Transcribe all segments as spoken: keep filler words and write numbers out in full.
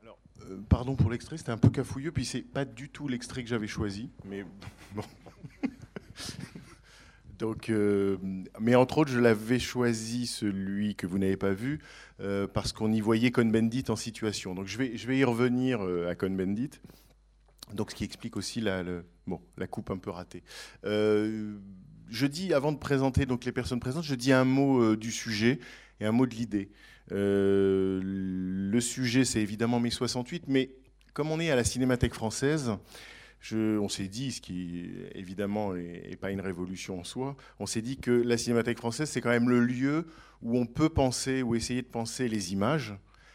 Alors, euh, pardon pour l'extrait, c'était un peu cafouilleux, puis c'est pas du tout l'extrait que j'avais choisi, mais bon. Donc, euh, mais entre autres, je l'avais choisi, celui que vous n'avez pas vu, euh, parce qu'on y voyait Cohn-Bendit en situation. Donc je vais, je vais y revenir euh, à Cohn-Bendit, donc ce qui explique aussi la, le, bon, la coupe un peu ratée. Euh, je dis, avant de présenter donc, les personnes présentes, je dis un mot euh, du sujet et un mot de l'idée. Euh, le sujet, c'est évidemment mai soixante-huit, mais comme on est à la Cinémathèque française, je, on s'est dit, ce qui évidemment n'est pas une révolution en soi, on s'est dit que la Cinémathèque française, c'est quand même le lieu où on peut penser ou essayer de penser les images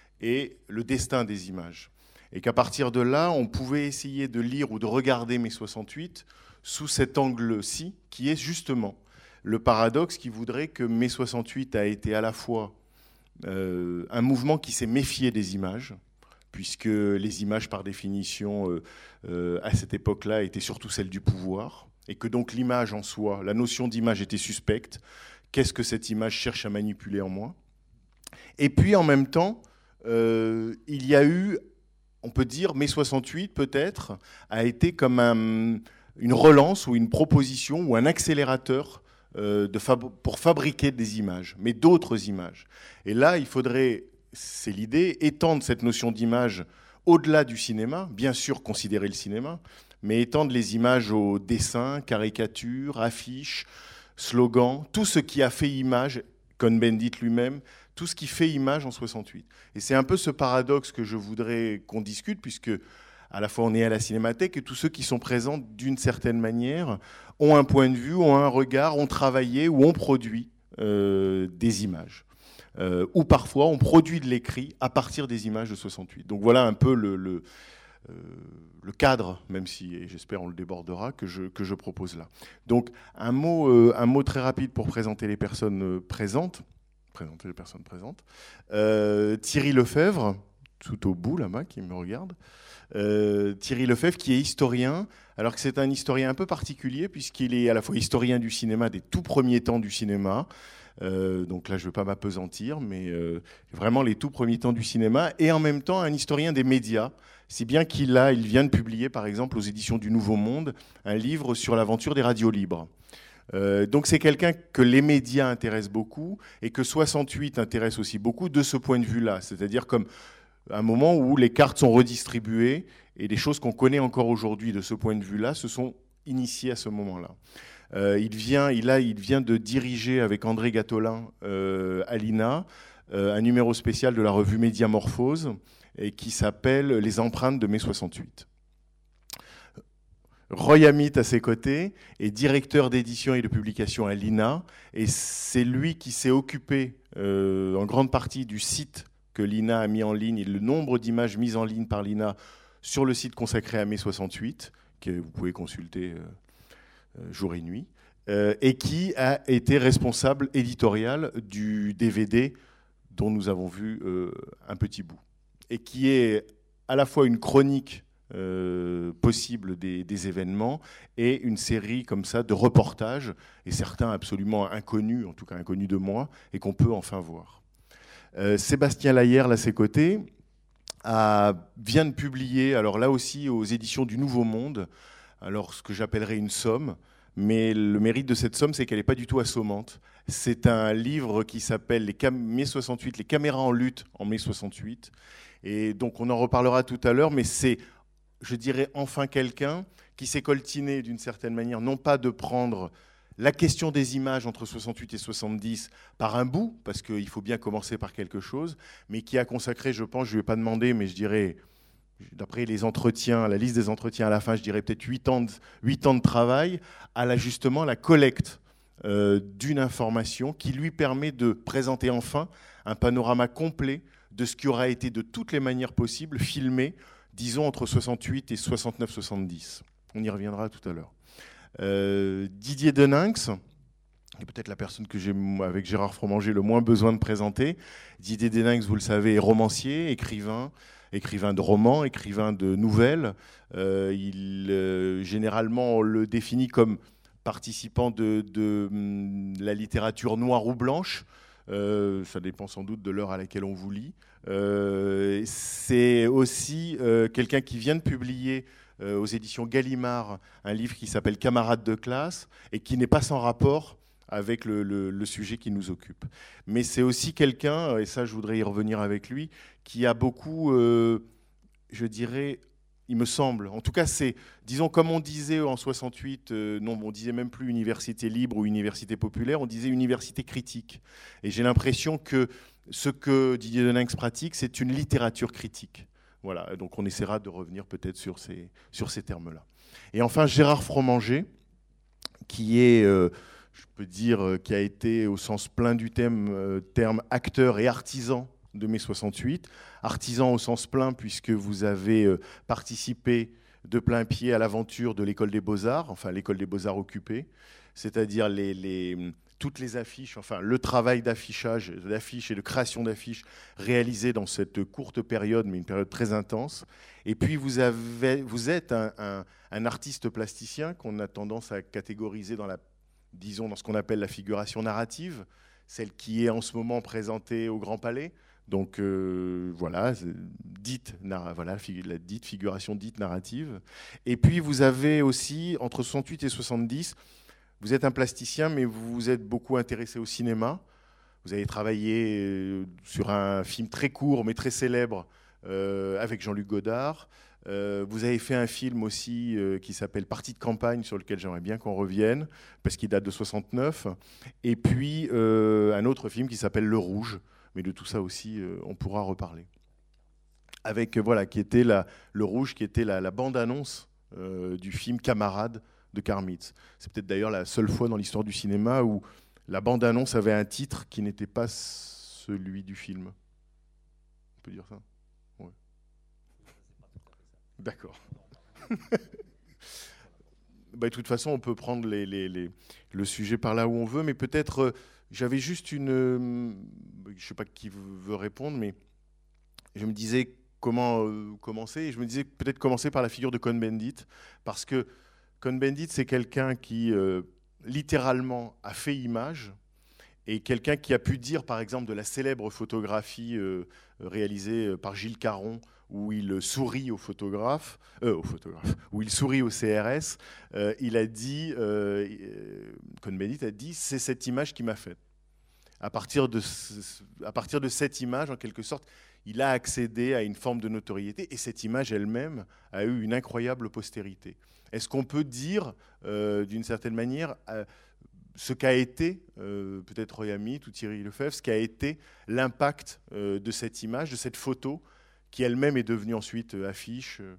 et le destin des images. Et qu'à partir de là, on pouvait essayer de lire ou de regarder mai soixante-huit sous cet angle-ci, qui est justement le paradoxe qui voudrait que mai soixante-huit a été à la fois euh, un mouvement qui s'est méfié des images, puisque les images, par définition, euh, euh, à cette époque-là, étaient surtout celles du pouvoir, et que donc l'image en soi, la notion d'image était suspecte. Qu'est-ce que cette image cherche à manipuler en moi? Et puis, en même temps, euh, il y a eu, on peut dire, mai soixante-huit, peut-être, a été comme un, une relance ou une proposition ou un accélérateur euh, de fab- pour fabriquer des images, mais d'autres images. Et là, il faudrait... c'est l'idée, étendre cette notion d'image au-delà du cinéma, bien sûr considérer le cinéma, mais étendre les images aux dessins, caricatures, affiches, slogans, tout ce qui a fait image, Cohn-Bendit lui-même, tout ce qui fait image en soixante-huit. Et c'est un peu ce paradoxe que je voudrais qu'on discute, puisque à la fois on est à la Cinémathèque et tous ceux qui sont présents d'une certaine manière ont un point de vue, ont un regard, ont travaillé ou ont produit euh, des images. Euh, ou parfois on produit de l'écrit à partir des images de soixante-huit. Donc voilà un peu le, le, euh, le cadre, même si, et j'espère on le débordera, que je, que je propose là. Donc un mot, euh, un mot très rapide pour présenter les personnes euh, présentes. Présenter les personnes présentes. Euh, Thierry Lefebvre, tout au bout là-bas, qui me regarde. Euh, Thierry Lefebvre, qui est historien, alors que c'est un historien un peu particulier, puisqu'il est à la fois historien du cinéma, des tout premiers temps du cinéma. Euh, donc là, je ne veux pas m'apesantir, mais euh, vraiment les tout premiers temps du cinéma, et en même temps un historien des médias, si bien qu'il a, il vient de publier, par exemple, aux éditions du Nouveau Monde, un livre sur l'aventure des radios libres. Euh, donc c'est quelqu'un que les médias intéressent beaucoup, et que soixante-huit intéresse aussi beaucoup de ce point de vue-là, c'est-à-dire comme un moment où les cartes sont redistribuées, et les choses qu'on connaît encore aujourd'hui de ce point de vue-là se sont initiées à ce moment-là. Euh, il, vient, il, a, il vient de diriger avec André Gatolin euh, à l'I N A euh, un numéro spécial de la revue Médiamorphose et qui s'appelle Les empreintes de mai soixante-huit. Roy Amit à ses côtés est directeur d'édition et de publication à l'I N A et c'est lui qui s'est occupé euh, en grande partie du site que l'I N A a mis en ligne et le nombre d'images mises en ligne par l'I N A sur le site consacré à mai soixante-huit, que vous pouvez consulter euh, jour et nuit, euh, et qui a été responsable éditorial du D V D dont nous avons vu euh, un petit bout, et qui est à la fois une chronique euh, possible des, des événements et une série comme ça de reportages, et certains absolument inconnus, en tout cas inconnus de moi, et qu'on peut enfin voir. Euh, Sébastien Layerle, à ses côtés, a, vient de publier, alors là aussi aux éditions du Nouveau Monde, alors ce que j'appellerais une somme, mais le mérite de cette somme, c'est qu'elle n'est pas du tout assommante. C'est un livre qui s'appelle les Cam- mai soixante-huit, les caméras en lutte en mai soixante-huit, et donc on en reparlera tout à l'heure, mais c'est, je dirais, enfin quelqu'un qui s'est coltiné d'une certaine manière, non pas de prendre la question des images entre soixante-huit et soixante-dix par un bout, parce qu'il faut bien commencer par quelque chose, mais qui a consacré, je pense, je ne lui ai pas demandé, mais je dirais, d'après les entretiens, la liste des entretiens à la fin, je dirais peut-être huit ans de, huit ans de travail, à la, justement la collecte euh, d'une information qui lui permet de présenter enfin un panorama complet de ce qui aura été de toutes les manières possibles filmé, disons, entre soixante-huit et soixante-neuf soixante-dix. On y reviendra tout à l'heure. Euh, Didier Deninx, qui est peut-être la personne que j'ai, avec Gérard Fromanger, le moins besoin de présenter. Didier Deninx, vous le savez, est romancier, écrivain, écrivain de romans, écrivain de nouvelles. Euh, il, euh, généralement, on le définit comme participant de, de, de la littérature noire ou blanche, Euh, ça dépend sans doute de l'heure à laquelle on vous lit. Euh, c'est aussi euh, quelqu'un qui vient de publier euh, aux éditions Gallimard un livre qui s'appelle Camarades de classe et qui n'est pas sans rapport avec le, le, le sujet qui nous occupe. Mais c'est aussi quelqu'un, et ça je voudrais y revenir avec lui, qui a beaucoup, euh, je dirais, il me semble, en tout cas c'est, disons comme on disait en soixante-huit, euh, non on disait même plus université libre ou université populaire, on disait université critique. Et j'ai l'impression que ce que Didier Deninx pratique, c'est une littérature critique. Voilà, donc on essaiera de revenir peut-être sur ces, sur ces termes-là. Et enfin Gérard Fromanger, qui est... Euh, je peux dire, euh, qui a été au sens plein du thème, euh, terme acteur et artisan de mai soixante-huit. Artisan au sens plein puisque vous avez euh, participé de plein pied à l'aventure de l'école des Beaux-Arts, enfin l'école des Beaux-Arts occupée, c'est-à-dire les, les, toutes les affiches, enfin le travail d'affichage, d'affiches et de création d'affiches réalisé dans cette courte période, mais une période très intense. Et puis vous, avez, vous êtes un, un, un artiste plasticien qu'on a tendance à catégoriser dans la disons dans ce qu'on appelle la figuration narrative, celle qui est en ce moment présentée au Grand Palais. Donc euh, voilà, dite, voilà, la dite figuration dite narrative. Et puis vous avez aussi, entre soixante-huit et soixante-dix, vous êtes un plasticien, mais vous vous êtes beaucoup intéressé au cinéma. Vous avez travaillé sur un film très court, mais très célèbre, euh, avec Jean-Luc Godard. Euh, vous avez fait un film aussi euh, qui s'appelle Partie de campagne, sur lequel j'aimerais bien qu'on revienne, parce qu'il date de soixante-neuf. Et puis euh, un autre film qui s'appelle Le Rouge, mais de tout ça aussi, euh, on pourra reparler. Avec, euh, voilà, qui était la, Le Rouge, qui était la, la bande-annonce euh, du film Camarades de Karmitz. C'est peut-être d'ailleurs la seule fois dans l'histoire du cinéma où la bande-annonce avait un titre qui n'était pas celui du film. On peut dire ça ? Ouais. D'accord. Bah, de toute façon, on peut prendre les, les, les, le sujet par là où on veut, mais peut-être, euh, j'avais juste une... Euh, je ne sais pas qui veut répondre, mais je me disais comment euh, commencer, et je me disais peut-être commencer par la figure de Cohn-Bendit, parce que Cohn-Bendit, c'est quelqu'un qui, euh, littéralement, a fait image, et quelqu'un qui a pu dire, par exemple, de la célèbre photographie euh, réalisée par Gilles Caron, où il sourit au photographe, euh, au photographe, où il sourit au C R S, euh, il a dit, euh, Cohn-Bendit a dit, c'est cette image qui m'a fait. À partir de, à partir de cette image, en quelque sorte, il a accédé à une forme de notoriété, et cette image elle-même a eu une incroyable postérité. Est-ce qu'on peut dire, euh, d'une certaine manière, euh, ce qu'a été, euh, peut-être Roy Amit ou Thierry Lefebvre, ce qu'a été l'impact euh, de cette image, de cette photo, qui elle-même est devenue ensuite euh, affiche. Euh.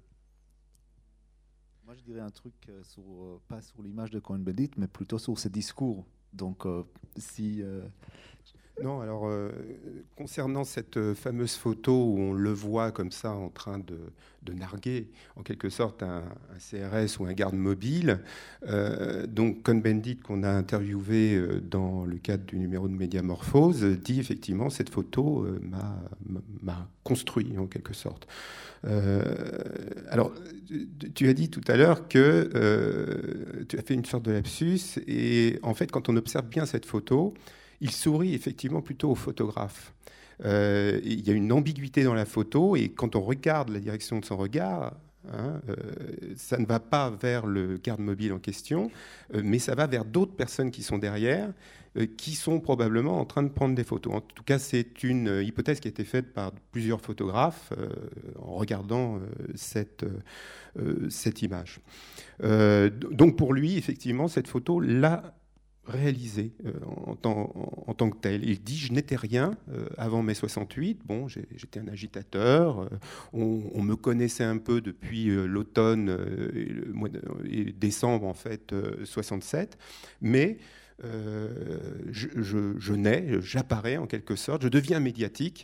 Moi, je dirais un truc, euh, sur, euh, pas sur l'image de Cohn-Bendit, mais plutôt sur ses discours. Donc, euh, si... Euh... Non, alors, euh, concernant cette fameuse photo où on le voit comme ça en train de, de narguer, en quelque sorte, un, un C R S ou un garde mobile, euh, donc Cohn-Bendit, qu'on a interviewé dans le cadre du numéro de Médiamorphose, dit effectivement cette photo euh, m'a, m'a construit, en quelque sorte. Euh, alors, tu as dit tout à l'heure que euh, tu as fait une sorte de lapsus, et en fait, quand on observe bien cette photo, il sourit effectivement plutôt au photographe. Euh, il y a une ambiguïté dans la photo, et quand on regarde la direction de son regard, hein, euh, ça ne va pas vers le garde mobile en question, euh, mais ça va vers d'autres personnes qui sont derrière, euh, qui sont probablement en train de prendre des photos. En tout cas, c'est une hypothèse qui a été faite par plusieurs photographes euh, en regardant euh, cette, euh, cette image. Euh, donc pour lui, effectivement, cette photo l'a réalisé euh, en, tant, en, en tant que tel. Il dit « je n'étais rien euh, avant mai soixante-huit, bon, j'ai, j'étais un agitateur, euh, on, on me connaissait un peu depuis euh, l'automne euh, et, le mois de, et décembre en fait euh, soixante-sept, mais euh, je, je, je nais, j'apparais en quelque sorte, je deviens médiatique,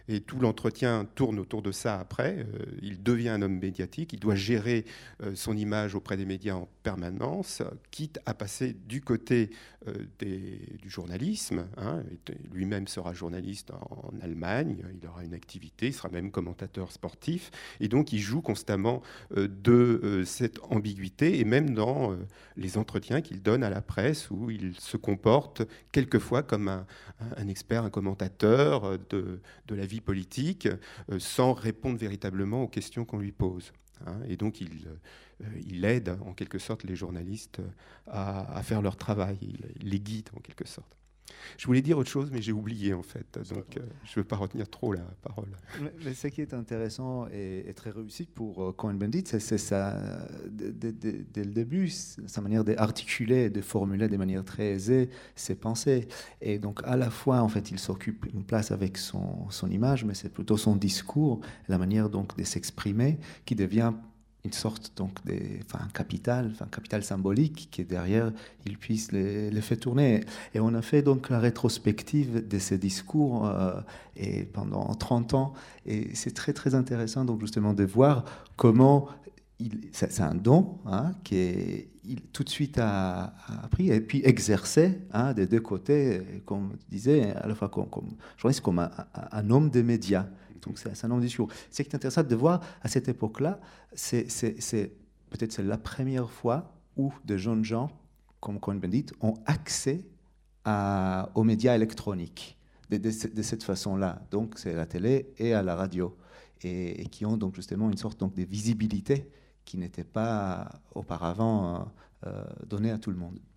Et tout l'entretien tourne autour de ça après. Euh, il devient un homme médiatique, il doit gérer euh, son image auprès des médias en permanence, quitte à passer du côté euh, des, du journalisme. Hein. Lui-même sera journaliste en, en Allemagne, il aura une activité, il sera même commentateur sportif. Et donc il joue constamment euh, de euh, cette ambiguïté, et même dans euh, les entretiens qu'il donne à la presse, où il se comporte quelquefois comme un, un expert, un commentateur de, de la vie politique, euh, sans répondre véritablement aux questions qu'on lui pose. Hein, et donc il, euh, il aide en quelque sorte les journalistes à, à faire leur travail, il, il les guide en quelque sorte. Je voulais dire autre chose, mais j'ai oublié en fait, donc euh, je ne veux pas retenir trop la parole. Mais, mais ce qui est intéressant et, et très réussi pour euh, Cohn-Bendit, c'est, c'est ça, dès, dès, dès le début, sa manière d'articuler, de formuler de manière très aisée ses pensées. Et donc à la fois, en fait, il s'occupe une place avec son, son image, mais c'est plutôt son discours, la manière donc de s'exprimer qui devient une sorte donc de, enfin, un capital, enfin, un capital symbolique qui est derrière, il puisse les, les faire tourner. Et on a fait donc la rétrospective de ces discours euh, et pendant trente ans. Et c'est très très intéressant donc justement de voir comment il, c'est, c'est un don hein, qui est il, tout de suite a, a appris et puis exercé hein, des deux côtés, comme je disais, à la fois comme, comme journaliste, comme un, un, un homme des médias. Donc c'est, c'est un long discours. Ce qui est intéressant de voir à cette époque-là, c'est, c'est, c'est peut-être c'est la première fois où de jeunes gens comme Cohn-Bendit ont accès à, aux médias électroniques de, de, de cette façon-là. Donc c'est à la télé et à la radio, et, et qui ont donc justement une sorte donc de visibilité qui n'était pas auparavant euh, donnée à tout le monde.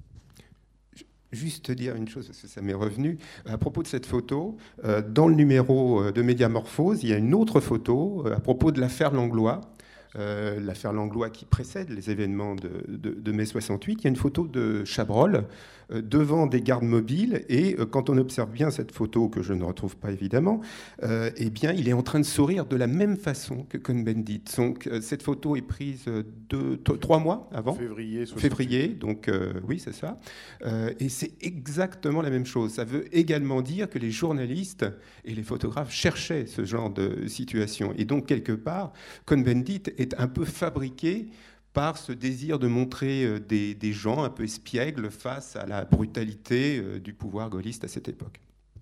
Juste dire une chose, parce que ça m'est revenu. À propos de cette photo, euh, dans le numéro de Médiamorphose, il y a une autre photo euh, à propos de l'affaire Langlois. Euh, l'affaire Langlois qui précède les événements de, de, de mai soixante-huit. Il y a une photo de Chabrol euh, devant des gardes mobiles, et euh, quand on observe bien cette photo, que je ne retrouve pas évidemment, euh, eh bien, il est en train de sourire de la même façon que Cohn-Bendit. Donc, euh, cette photo est prise deux, t- trois mois avant. Février. Février, donc euh, oui, c'est ça. Euh, et c'est exactement la même chose. Ça veut également dire que les journalistes et les photographes cherchaient ce genre de situation. Et donc, quelque part, Cohn-Bendit est un peu fabriqué par ce désir de montrer des, des gens un peu espiègles face à la brutalité euh, du pouvoir gaulliste à cette époque.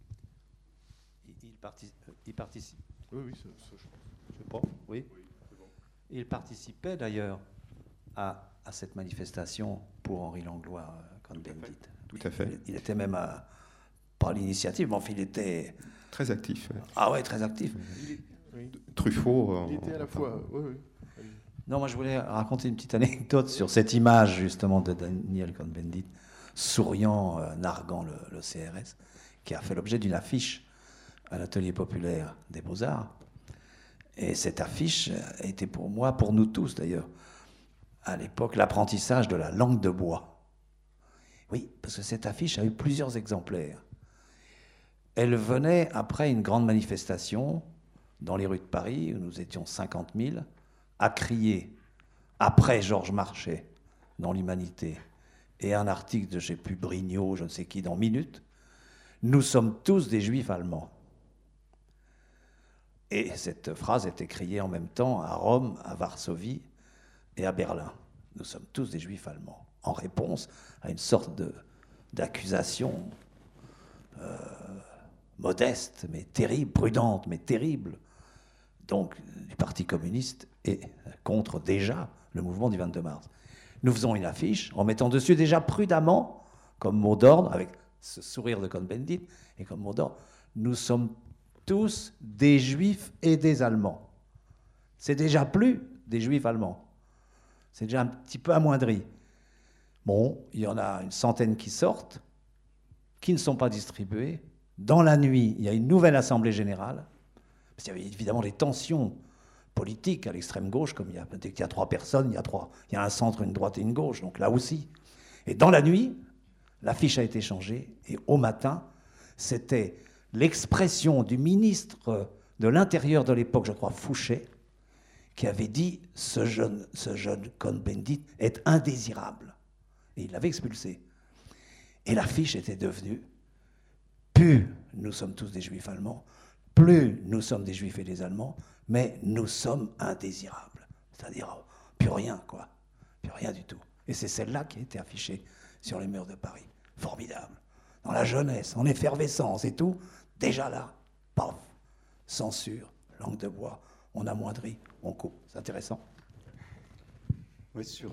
Il, partic- il participe. Oui, oui, ça, ça, je pense. Je sais pas. Oui. Oui, c'est bon. Il participait d'ailleurs à, à cette manifestation pour Henri Langlois, euh, Cohn-Bendit. Tout à fait. Il, il était même à, pas l'initiative, mais enfin, il était très actif. Ah ouais, très actif. Il est, oui. Truffaut. En, il était à la fois. Oui, oui. Non, moi je voulais raconter une petite anecdote sur cette image justement de Daniel Cohn-Bendit souriant, euh, narguant le, le C R S, qui a fait l'objet d'une affiche à l'atelier populaire des Beaux-Arts. Et cette affiche était pour moi, pour nous tous d'ailleurs, à l'époque, l'apprentissage de la langue de bois. Oui, parce que cette affiche a eu plusieurs exemplaires. Elle venait après une grande manifestation dans les rues de Paris, où nous étions cinquante mille, à crier, après Georges Marchais, dans l'Humanité, et un article de, je ne sais plus, Brignot, je ne sais qui, dans Minute, nous sommes tous des Juifs allemands. Et cette phrase était criée en même temps à Rome, à Varsovie et à Berlin. Nous sommes tous des Juifs allemands, en réponse à une sorte de, d'accusation euh, modeste, mais terrible, prudente, mais terrible, donc du Parti communiste et contre déjà le mouvement du vingt-deux mars. Nous faisons une affiche en mettant dessus déjà prudemment, comme mot d'ordre, avec ce sourire de Cohn-Bendit, et comme mot d'ordre, nous sommes tous des Juifs et des Allemands. C'est déjà plus des Juifs allemands. C'est déjà un petit peu amoindri. Bon, il y en a une centaine qui sortent, qui ne sont pas distribués. Dans la nuit, il y a une nouvelle assemblée générale. Parce qu'il y avait évidemment des tensions politiques à l'extrême gauche, comme il y a, dès qu'il y a trois personnes, il y a, trois, il y a un centre, une droite et une gauche, donc là aussi. Et dans la nuit, l'affiche a été changée, et au matin, c'était l'expression du ministre de l'Intérieur de l'époque, je crois, Fouché, qui avait dit « ce jeune, ce jeune Cohn-Bendit est indésirable ». Et il l'avait expulsé. Et l'affiche était devenue « Pu, nous sommes tous des Juifs allemands », plus nous sommes des Juifs et des Allemands, mais nous sommes indésirables. C'est-à-dire, oh, plus rien, quoi. Plus rien du tout. Et c'est celle-là qui a été affichée sur les murs de Paris. Formidable. Dans la jeunesse, en effervescence et tout, déjà là, paf, censure, langue de bois, on amoindrit, on coupe. C'est intéressant. Oui, sur,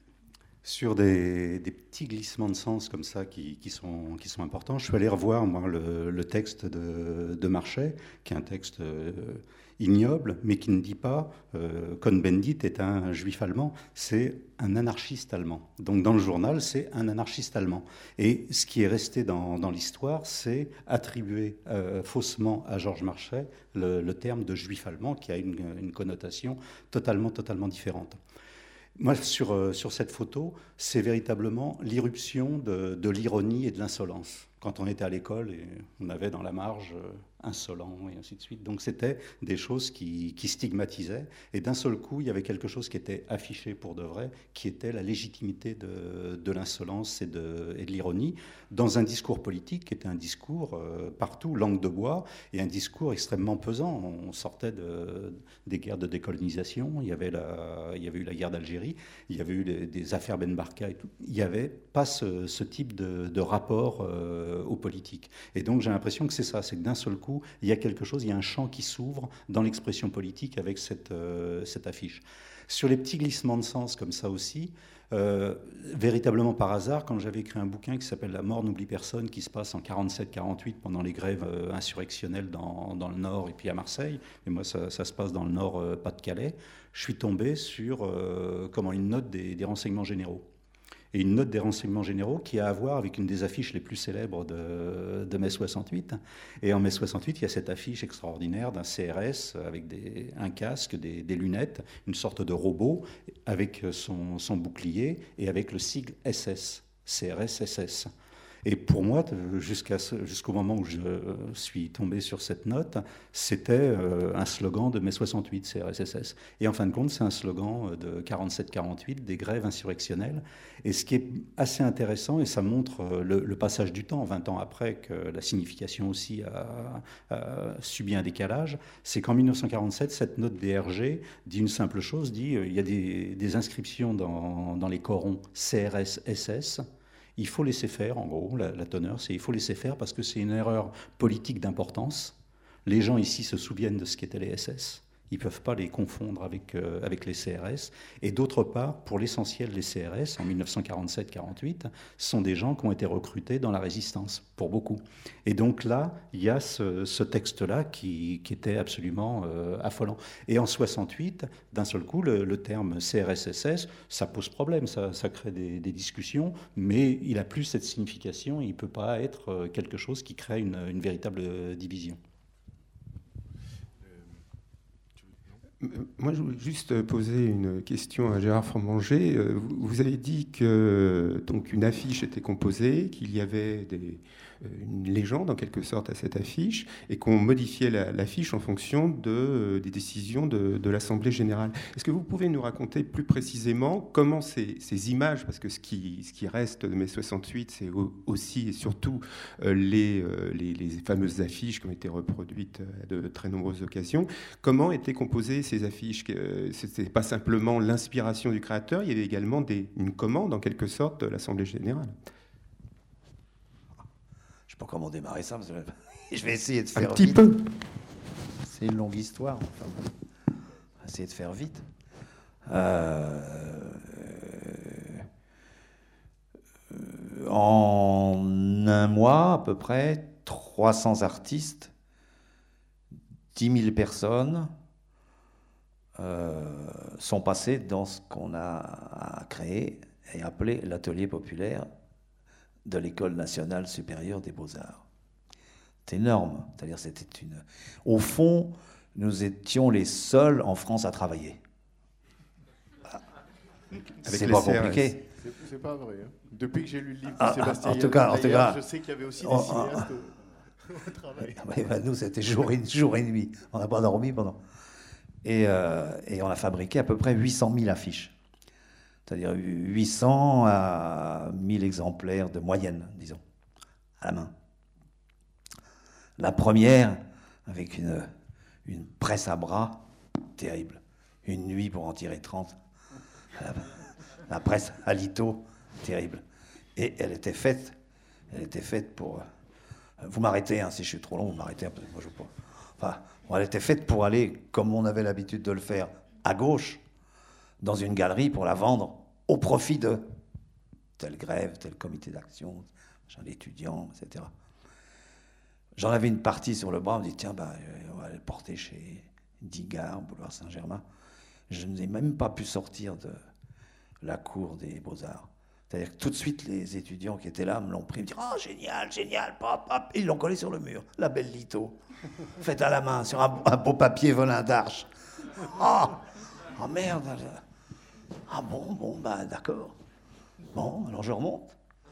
sur des, des petits glissements de sens comme ça qui, qui, sont, qui sont importants, je suis allé revoir moi, le, le texte de, de Marchais, qui est un texte euh, ignoble, mais qui ne dit pas euh, Cohn-Bendit est un juif allemand, c'est un anarchiste allemand. Donc dans le journal, c'est un anarchiste allemand. Et ce qui est resté dans, dans l'histoire, c'est attribuer euh, faussement à Georges Marchais le, le terme de juif allemand, qui a une, une connotation totalement, totalement différente. Moi, sur, euh, sur cette photo, c'est véritablement l'irruption de, de l'ironie et de l'insolence. Quand on était à l'école, et on avait dans la marge euh, insolent et ainsi de suite. Donc c'était des choses qui, qui stigmatisaient. Et d'un seul coup, il y avait quelque chose qui était affiché pour de vrai, qui était la légitimité de, de l'insolence et de, et de l'ironie, dans un discours politique qui était un discours euh, partout, langue de bois, et un discours extrêmement pesant. On sortait de, des guerres de décolonisation, il y avait, la, il y avait eu la guerre d'Algérie, il y avait eu des, des affaires Ben Barka et tout. Il n'y avait pas ce, ce type de, de rapport euh, aux politiques. Et donc j'ai l'impression que c'est ça, c'est que d'un seul coup, il y a quelque chose, il y a un champ qui s'ouvre dans l'expression politique avec cette, euh, cette affiche. Sur les petits glissements de sens comme ça aussi, euh, véritablement par hasard, quand j'avais écrit un bouquin qui s'appelle « La mort n'oublie personne », qui se passe en quarante-sept quarante-huit pendant les grèves euh, insurrectionnelles dans, dans le Nord et puis à Marseille, et moi ça, ça se passe dans le Nord, euh, Pas-de-Calais, je suis tombé sur euh, comment, une note des, des renseignements généraux. Et une note des renseignements généraux qui a à voir avec une des affiches les plus célèbres de, de mai soixante-huit. Et en mai soixante-huit, il y a cette affiche extraordinaire d'un C R S avec des, un casque, des, des lunettes, une sorte de robot avec son, son bouclier et avec le sigle S S, C R S S S. Et pour moi, jusqu'à ce, jusqu'au moment où je suis tombé sur cette note, c'était un slogan de mai soixante-huit, C R S S S. Et en fin de compte, c'est un slogan de quarante-sept quarante-huit, des grèves insurrectionnelles. Et ce qui est assez intéressant, et ça montre le, le passage du temps, vingt ans après, que la signification aussi a, a subi un décalage, c'est qu'en mille neuf cent quarante-sept, cette note D R G dit une simple chose, dit il y a des, des inscriptions dans, dans les corons C R S S S. Il faut laisser faire, en gros, la, la teneur, c'est il faut laisser faire parce que c'est une erreur politique d'importance. Les gens ici se souviennent de ce qu'étaient les S S. Ils ne peuvent pas les confondre avec, euh, avec les C R S. Et d'autre part, pour l'essentiel, les C R S, en mille neuf cent quarante-sept quarante-huit, sont des gens qui ont été recrutés dans la résistance, pour beaucoup. Et donc là, il y a ce, ce texte-là qui, qui était absolument euh, affolant. Et en soixante-huit, d'un seul coup, le, le terme C R S S S, ça pose problème, ça, ça crée des, des discussions, mais il n'a plus cette signification, il ne peut pas être quelque chose qui crée une, une véritable division. Moi, je voulais juste poser une question à Gérard Fromanger. Vous avez dit que donc, une affiche était composée, qu'il y avait des, une légende en quelque sorte à cette affiche, et qu'on modifiait la, l'affiche en fonction de, des décisions de, de l'Assemblée générale. Est-ce que vous pouvez nous raconter plus précisément comment ces, ces images, parce que ce qui, ce qui reste de mai soixante-huit, c'est aussi et surtout les, les, les fameuses affiches qui ont été reproduites à de très nombreuses occasions, comment étaient composées ces affiches? Ce n'était pas simplement l'inspiration du créateur, il y avait également des, une commande en quelque sorte de l'Assemblée générale. Je ne sais pas comment démarrer ça, parce que je vais essayer de faire un petit vite. peu. C'est une longue histoire. Enfin, on va essayer de faire vite. Euh, euh, en un mois, à peu près, trois cents artistes, dix mille personnes euh, sont passés dans ce qu'on a créé et appelé l'atelier populaire de l'École nationale supérieure des beaux-arts. C'est énorme. C'est-à-dire, c'était une... Au fond, nous étions les seuls en France à travailler. C'est pas compliqué. C'est, c'est pas vrai. Hein. Depuis que j'ai lu le livre de ah, Sébastien en tout cas, en tout cas, je sais qu'il y avait aussi des oh, cinéastes oh, au, au travail. Oui, ben nous, c'était jour et, jour et nuit. On n'a pas dormi pendant. Et, euh, et on a fabriqué à peu près huit cent mille affiches. C'est-à-dire huit cents à mille exemplaires de moyenne, disons, à la main. La première avec une, une presse à bras terrible. Une nuit pour en tirer trente. La, la presse à lito, terrible. Et elle était faite, elle était faite pour... Euh, vous m'arrêtez, hein, si je suis trop long, vous m'arrêtez un peu. Moi, je veux pas. Enfin, bon, elle était faite pour aller, comme on avait l'habitude de le faire, à gauche, dans une galerie pour la vendre au profit de telle grève, tel comité d'action, d'étudiants, et cetera. J'en avais une partie sur le bras, on me dit tiens, bah, on va le porter chez Digard, boulevard Saint-Germain. Je n'ai même pas pu sortir de la cour des Beaux-Arts. C'est-à-dire que tout de suite, les étudiants qui étaient là me l'ont pris, me disent oh, génial, génial, pop, pop. Et ils l'ont collé sur le mur, la belle lito, faite à la main, sur un, un beau papier volin d'arche. Oh, oh merde. Ah bon, bon, bah d'accord. Bon, alors je remonte.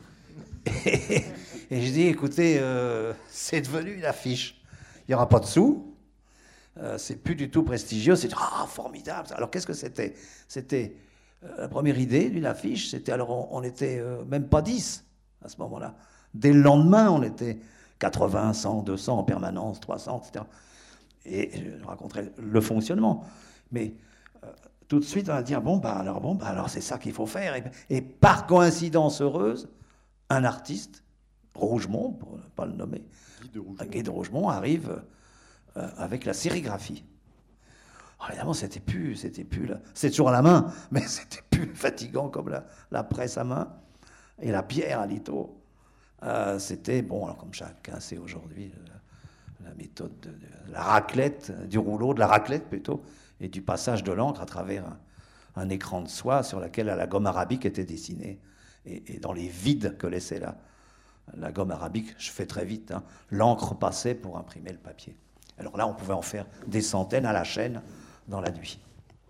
Et, et je dis, écoutez, euh, c'est devenu une affiche. Il n'y aura pas de sous. Euh, c'est plus du tout prestigieux. C'est ah, formidable. Alors qu'est-ce que c'était? C'était euh, la première idée d'une affiche. C'était alors on, on était euh, même pas dix à ce moment-là. Dès le lendemain, on était quatre-vingts, cent, deux cents en permanence, trois cents, et cetera. Et je raconterai le fonctionnement. Mais euh, tout de suite, on va dire bon bah alors bon bah alors c'est ça qu'il faut faire. Et, et par coïncidence heureuse, un artiste, Rougemont, pour ne pas le nommer, Guy de Rougemont, Guy de Rougemont arrive euh, avec la sérigraphie. Alors évidemment, c'était plus, c'était plus là, c'est toujours à la main, mais c'était plus fatigant comme la, la presse à main et la pierre à lito. Euh, c'était bon, alors comme chacun sait aujourd'hui, la, la méthode de, de la raclette, du rouleau, de la raclette plutôt, et du passage de l'encre à travers un, un écran de soie sur lequel la gomme arabique était dessinée. Et, et dans les vides que laissait la, la gomme arabique, je fais très vite, hein, l'encre passait pour imprimer le papier. Alors là, on pouvait en faire des centaines à la chaîne dans la nuit.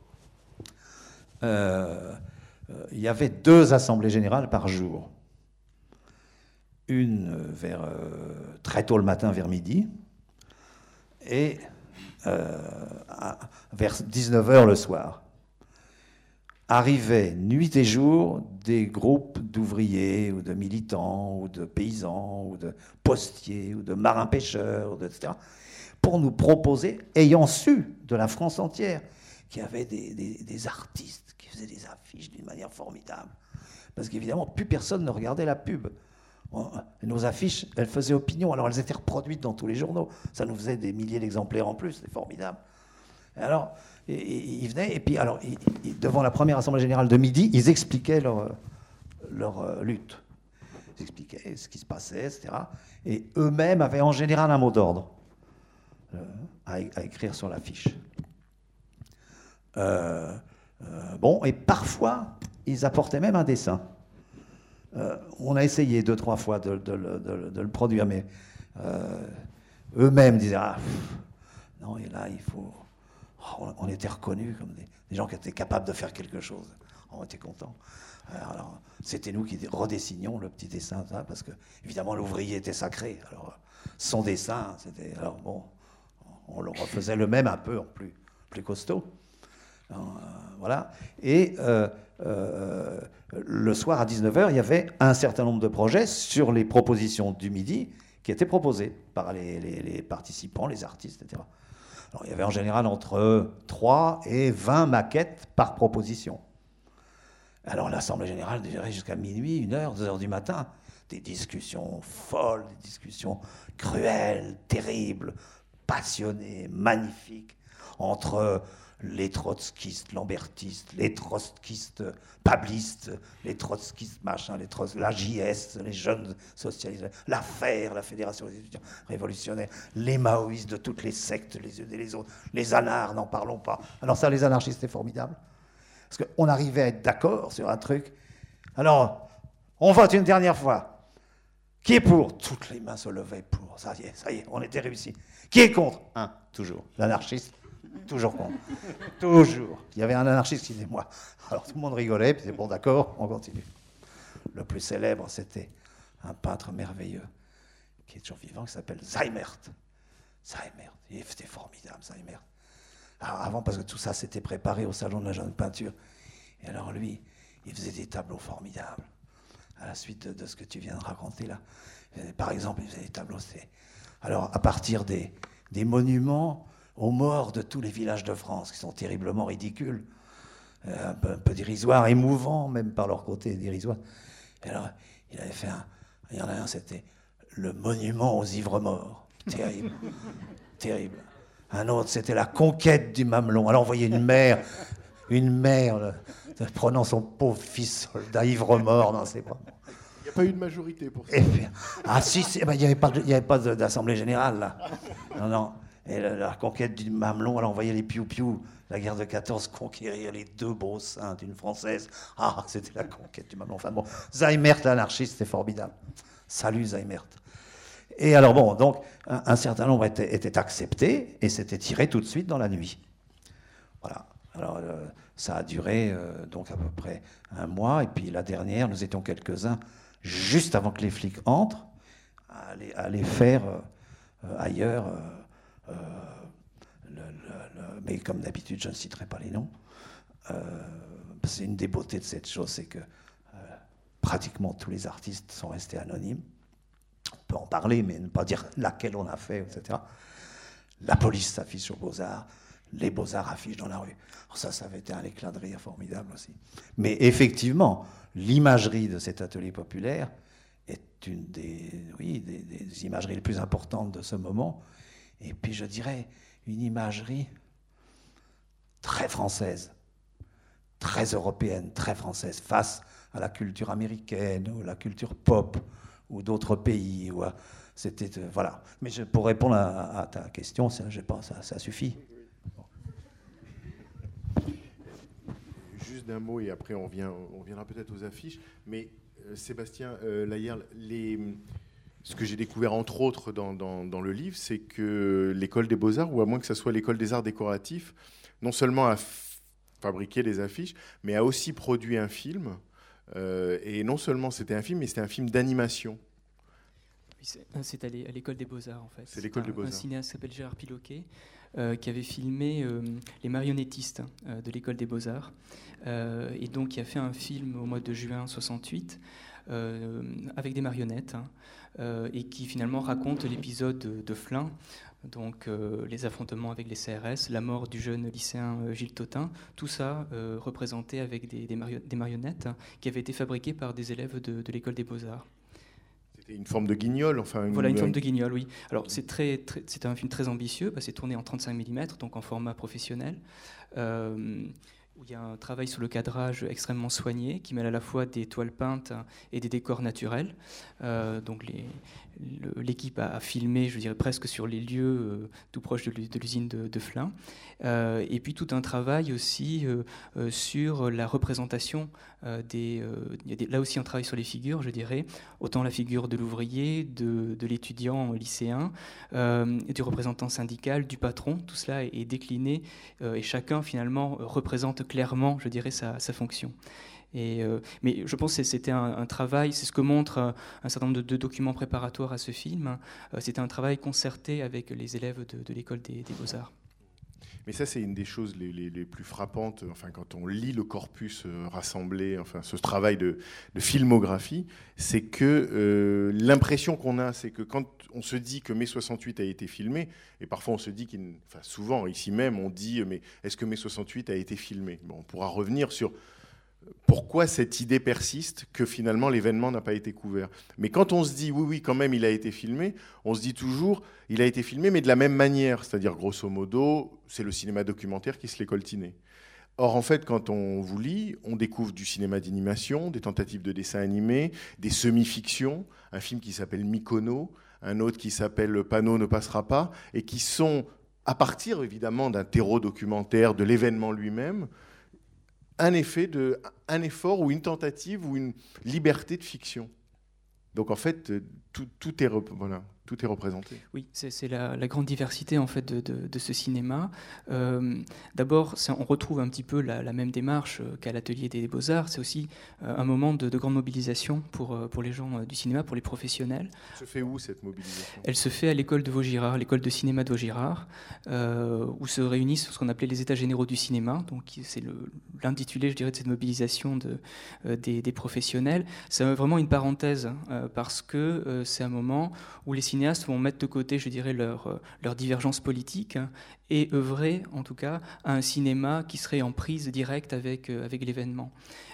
Euh, euh, il y avait deux assemblées générales par jour. Une vers, euh, très tôt le matin, vers midi, et euh, à, vers dix-neuf heures le soir. Arrivaient nuit et jour des groupes d'ouvriers ou de militants ou de paysans ou de postiers ou de marins-pêcheurs, et cetera, pour nous proposer, ayant su de la France entière, qu'il y avait des, des, des artistes qui faisaient des affiches d'une manière formidable. Parce qu'évidemment, plus personne ne regardait la pub. Nos affiches, elles faisaient opinion, alors elles étaient reproduites dans tous les journaux. Ça nous faisait des milliers d'exemplaires en plus, c'est formidable. Et alors, ils venaient, et puis, alors, ils, ils, devant la première assemblée générale de midi, ils expliquaient leur, leur euh, lutte. Ils expliquaient ce qui se passait, et cetera. Et eux-mêmes avaient en général un mot d'ordre euh, à, à écrire sur l'affiche. Euh, euh, bon, et parfois, ils apportaient même un dessin. Euh, on a essayé deux, trois fois de, de, de, de, de le produire, mais euh, eux-mêmes disaient ah, pff, non, et là, il faut. Oh, on était reconnus comme des, des gens qui étaient capables de faire quelque chose. On était contents. Alors, alors, c'était nous qui redessinions le petit dessin, ça, parce que, évidemment, l'ouvrier était sacré. Alors, son dessin, c'était. Alors, bon, on le refaisait le même un peu en plus, plus costaud. Euh, voilà. Et euh, euh, le soir à dix-neuf heures, il y avait un certain nombre de projets sur les propositions du midi qui étaient proposés par les, les, les participants, les artistes, et cetera. Alors, il y avait en général entre trois et vingt maquettes par proposition. Alors l'Assemblée générale durait jusqu'à minuit, une heure, deux heures du matin. Des discussions folles, des discussions cruelles, terribles, passionnées, magnifiques, entre les trotskistes, lambertistes, les trotskistes, pablistes, les trotskistes machin, les trotskistes, la J S, les jeunes socialistes, la F E R, la Fédération des étudiants révolutionnaires, les maoïstes de toutes les sectes, les unes et les autres, les anards, n'en parlons pas. Alors ça, les anarchistes, c'est formidable. Parce qu'on arrivait à être d'accord sur un truc. Alors, on vote une dernière fois. Qui est pour? Toutes les mains se levaient pour. Ça y est, ça y est, on était réussi. Qui est contre? Un, toujours. L'anarchiste. Toujours contre. Toujours. Il y avait un anarchiste qui disait moi. Alors tout le monde rigolait, puis c'est bon, d'accord, on continue. Le plus célèbre, c'était un peintre merveilleux, qui est toujours vivant, qui s'appelle Zeimert. Zeimert, il était formidable, Zeimert. Alors avant, parce que tout ça s'était préparé au salon de la jeune peinture. Et alors lui, il faisait des tableaux formidables. À la suite de, de ce que tu viens de raconter là. Par exemple, il faisait des tableaux, c'était... Alors à partir des... des monuments aux morts de tous les villages de France, qui sont terriblement ridicules, euh, un, peu, un peu dérisoires, émouvants, même par leur côté dérisoires. Et alors, il avait fait un... Il y en a un, c'était le monument aux ivres morts. Terrible. Terrible. Un autre, c'était la conquête du Mamelon. Alors, on voyait une mère, une mère, là, prenant son pauvre fils soldat ivre-mort dans ses bras. Il n'y a pas eu de majorité pour ça. Et puis, ah si, si ben, il n'y avait pas, de, il y avait pas de, d'assemblée générale, là. Non, non. Et la, la conquête du Mamelon, alors on voyait les piou-piou, la guerre de quatorze, conquérir les deux beaux seins d'une Française. Ah, c'était la conquête du Mamelon. Enfin bon, Zaimert, l'anarchiste, c'était formidable. Salut Zaimert. Et alors bon, donc, un, un certain nombre était, était accepté et s'était tiré tout de suite dans la nuit. Voilà. Alors, euh, ça a duré euh, donc à peu près un mois. Et puis la dernière, nous étions quelques-uns, juste avant que les flics entrent, à aller, à aller faire euh, ailleurs. Euh, euh, le, le, le, mais comme d'habitude, je ne citerai pas les noms. Euh, c'est une des beautés de cette chose, c'est que euh, pratiquement tous les artistes sont restés anonymes. On peut en parler, mais ne pas dire laquelle on a fait, et cetera. La police s'affiche aux Beaux-Arts, les Beaux-Arts affichent dans la rue. Alors ça, ça avait été un éclat de rire formidable aussi. Mais effectivement, l'imagerie de cet atelier populaire est une des, oui, des, des imageries les plus importantes de ce moment. Et puis, je dirais, une imagerie très française, très européenne, très française, face à la culture américaine ou la culture pop ou d'autres pays. Ou à, c'était, euh, voilà. Mais je, pour répondre à, à ta question, ça, je pense, ça, ça suffit. Juste d'un mot, et après on, revient, on reviendra peut-être aux affiches. Mais euh, Sébastien euh, Layerle, les... ce que j'ai découvert entre autres dans, dans, dans le livre, c'est que l'école des Beaux-Arts, ou à moins que ce soit l'école des arts décoratifs, non seulement a f- fabriqué des affiches, mais a aussi produit un film. Euh, et non seulement c'était un film, mais c'était un film d'animation. C'est, c'est à l'école des Beaux-Arts, en fait. C'est l'école un, des Beaux-Arts. Un cinéaste qui s'appelle Gérard Piloquet, euh, qui avait filmé euh, les marionnettistes euh, de l'école des Beaux-Arts. Euh, et donc, qui a fait un film au mois de juin soixante-huit, euh, avec des marionnettes, hein, euh, et qui finalement raconte l'épisode de, de Flins, donc euh, les affrontements avec les C R S, la mort du jeune lycéen euh, Gilles Totin, tout ça euh, représenté avec des, des, mario- des marionnettes, hein, qui avaient été fabriquées par des élèves de, de l'école des Beaux-Arts. C'était une forme de guignol, enfin... Une... Voilà, une forme de guignol, oui. Alors, c'est, très, très, c'est un film très ambitieux, parce que c'est tourné en trente-cinq millimètres, donc en format professionnel, euh, où il y a un travail sur le cadrage extrêmement soigné, qui mêle à la fois des toiles peintes et des décors naturels. Euh, donc, les, le, l'équipe a, a filmé, je dirais, presque sur les lieux euh, tout proches de, de l'usine de, de Flins. Euh, et puis, tout un travail aussi euh, euh, sur la représentation euh, des, euh, il y a des... Là aussi, un travail sur les figures, je dirais, autant la figure de l'ouvrier, de, de l'étudiant lycéen, euh, du représentant syndical, du patron. Tout cela est, est décliné euh, et chacun, finalement, représente clairement, je dirais, sa, sa fonction. Et, euh, mais je pense que c'était un, un travail, c'est ce que montre un, un certain nombre de, de documents préparatoires à ce film. Euh, c'était un travail concerté avec les élèves de, de l'école des, des Beaux-Arts. Mais ça, c'est une des choses les, les, les plus frappantes. Enfin, quand on lit le corpus euh, rassemblé, enfin, ce travail de, de filmographie, c'est que euh, l'impression qu'on a, c'est que quand on se dit que mai soixante-huit a été filmé, et parfois on se dit qu'il, enfin, souvent ici même, on dit mais est-ce que mai soixante-huit a été filmé ? Bon, on pourra revenir sur pourquoi cette idée persiste que finalement l'événement n'a pas été couvert. Mais quand on se dit oui, oui, quand même, il a été filmé, on se dit toujours il a été filmé, mais de la même manière. C'est-à-dire, grosso modo, c'est le cinéma documentaire qui se l'est coltiné. Or, en fait, quand on vous lit, on découvre du cinéma d'animation, des tentatives de dessin animé, des semi-fictions, un film qui s'appelle Mykonos, un autre qui s'appelle Le panneau ne passera pas, et qui sont, à partir évidemment d'un terreau documentaire, de l'événement lui-même, un effet de, un effort ou une tentative ou une liberté de fiction. Donc en fait, tout, tout, est, voilà, tout est représenté. Oui, c'est, c'est la, la grande diversité en fait de, de, de ce cinéma. Euh, d'abord, ça, on retrouve un petit peu la, la même démarche qu'à l'atelier des Beaux-Arts. C'est aussi euh, un moment de, de grande mobilisation pour, pour les gens du cinéma, pour les professionnels. Elle se fait où cette mobilisation ? Elle se fait à l'école de Vaugirard, l'école de cinéma de Vaugirard, euh, où se réunissent ce qu'on appelait les états généraux du cinéma. Donc c'est le, l'intitulé, je dirais, de cette mobilisation de, euh, des, des professionnels. C'est vraiment une parenthèse euh, parce que euh, c'est un moment où les cinémas cinéastes vont mettre de côté, je dirais, leur, leur divergence politique et œuvrer, en tout cas, à un cinéma qui serait en prise directe avec, avec l'événement.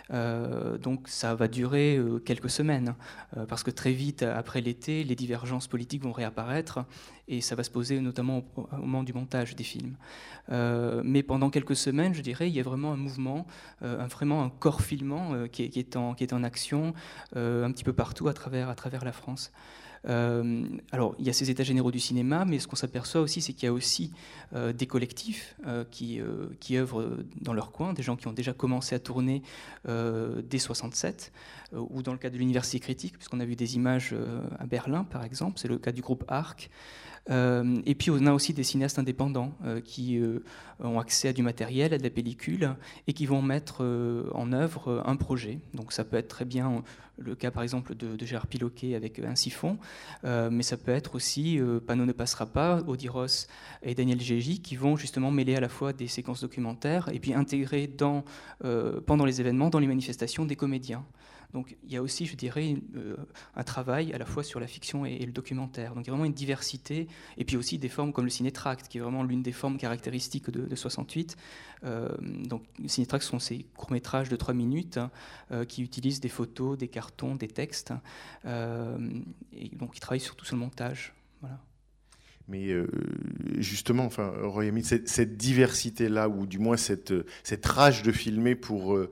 Euh, donc ça va durer euh, quelques semaines, euh, parce que très vite, après l'été, les divergences politiques vont réapparaître, et ça va se poser notamment au, au moment du montage des films. Euh, mais pendant quelques semaines, je dirais, il y a vraiment un mouvement, euh, un, vraiment un corps filmant euh, qui, est, qui, est en, qui est en action euh, un petit peu partout à travers, à travers la France. Euh, alors, il y a ces états généraux du cinéma, mais ce qu'on s'aperçoit aussi, c'est qu'il y a aussi euh, des collectifs euh, qui, euh, qui œuvrent dans leur coin, des gens qui ont déjà commencé à tourner euh, dès soixante-sept, euh, ou dans le cas de l'Université critique, puisqu'on a vu des images euh, à Berlin, par exemple, c'est le cas du groupe Arc. Euh, et puis on a aussi des cinéastes indépendants euh, qui euh, ont accès à du matériel, à de la pellicule, et qui vont mettre euh, en œuvre un projet. Donc ça peut être très bien le cas par exemple de, de Gérard Piloquet avec Un siphon, euh, mais ça peut être aussi euh, Panneau ne passera pas, Audi Ross et Daniel Gégy, qui vont justement mêler à la fois des séquences documentaires et puis intégrer dans, euh, pendant les événements, dans les manifestations, des comédiens. Donc il y a aussi, je dirais, euh, un travail à la fois sur la fiction et, et le documentaire. Donc il y a vraiment une diversité, et puis aussi des formes comme le cinétract, qui est vraiment l'une des formes caractéristiques de, de soixante-huit. Euh, donc le cinétract sont ces courts-métrages de trois minutes hein, euh, qui utilisent des photos, des cartons, des textes, euh, et donc ils travaillent surtout sur le montage. Voilà. Mais euh, justement, enfin, Roy Hamid, cette, cette diversité-là, ou du moins cette, cette rage de filmer pour... Euh,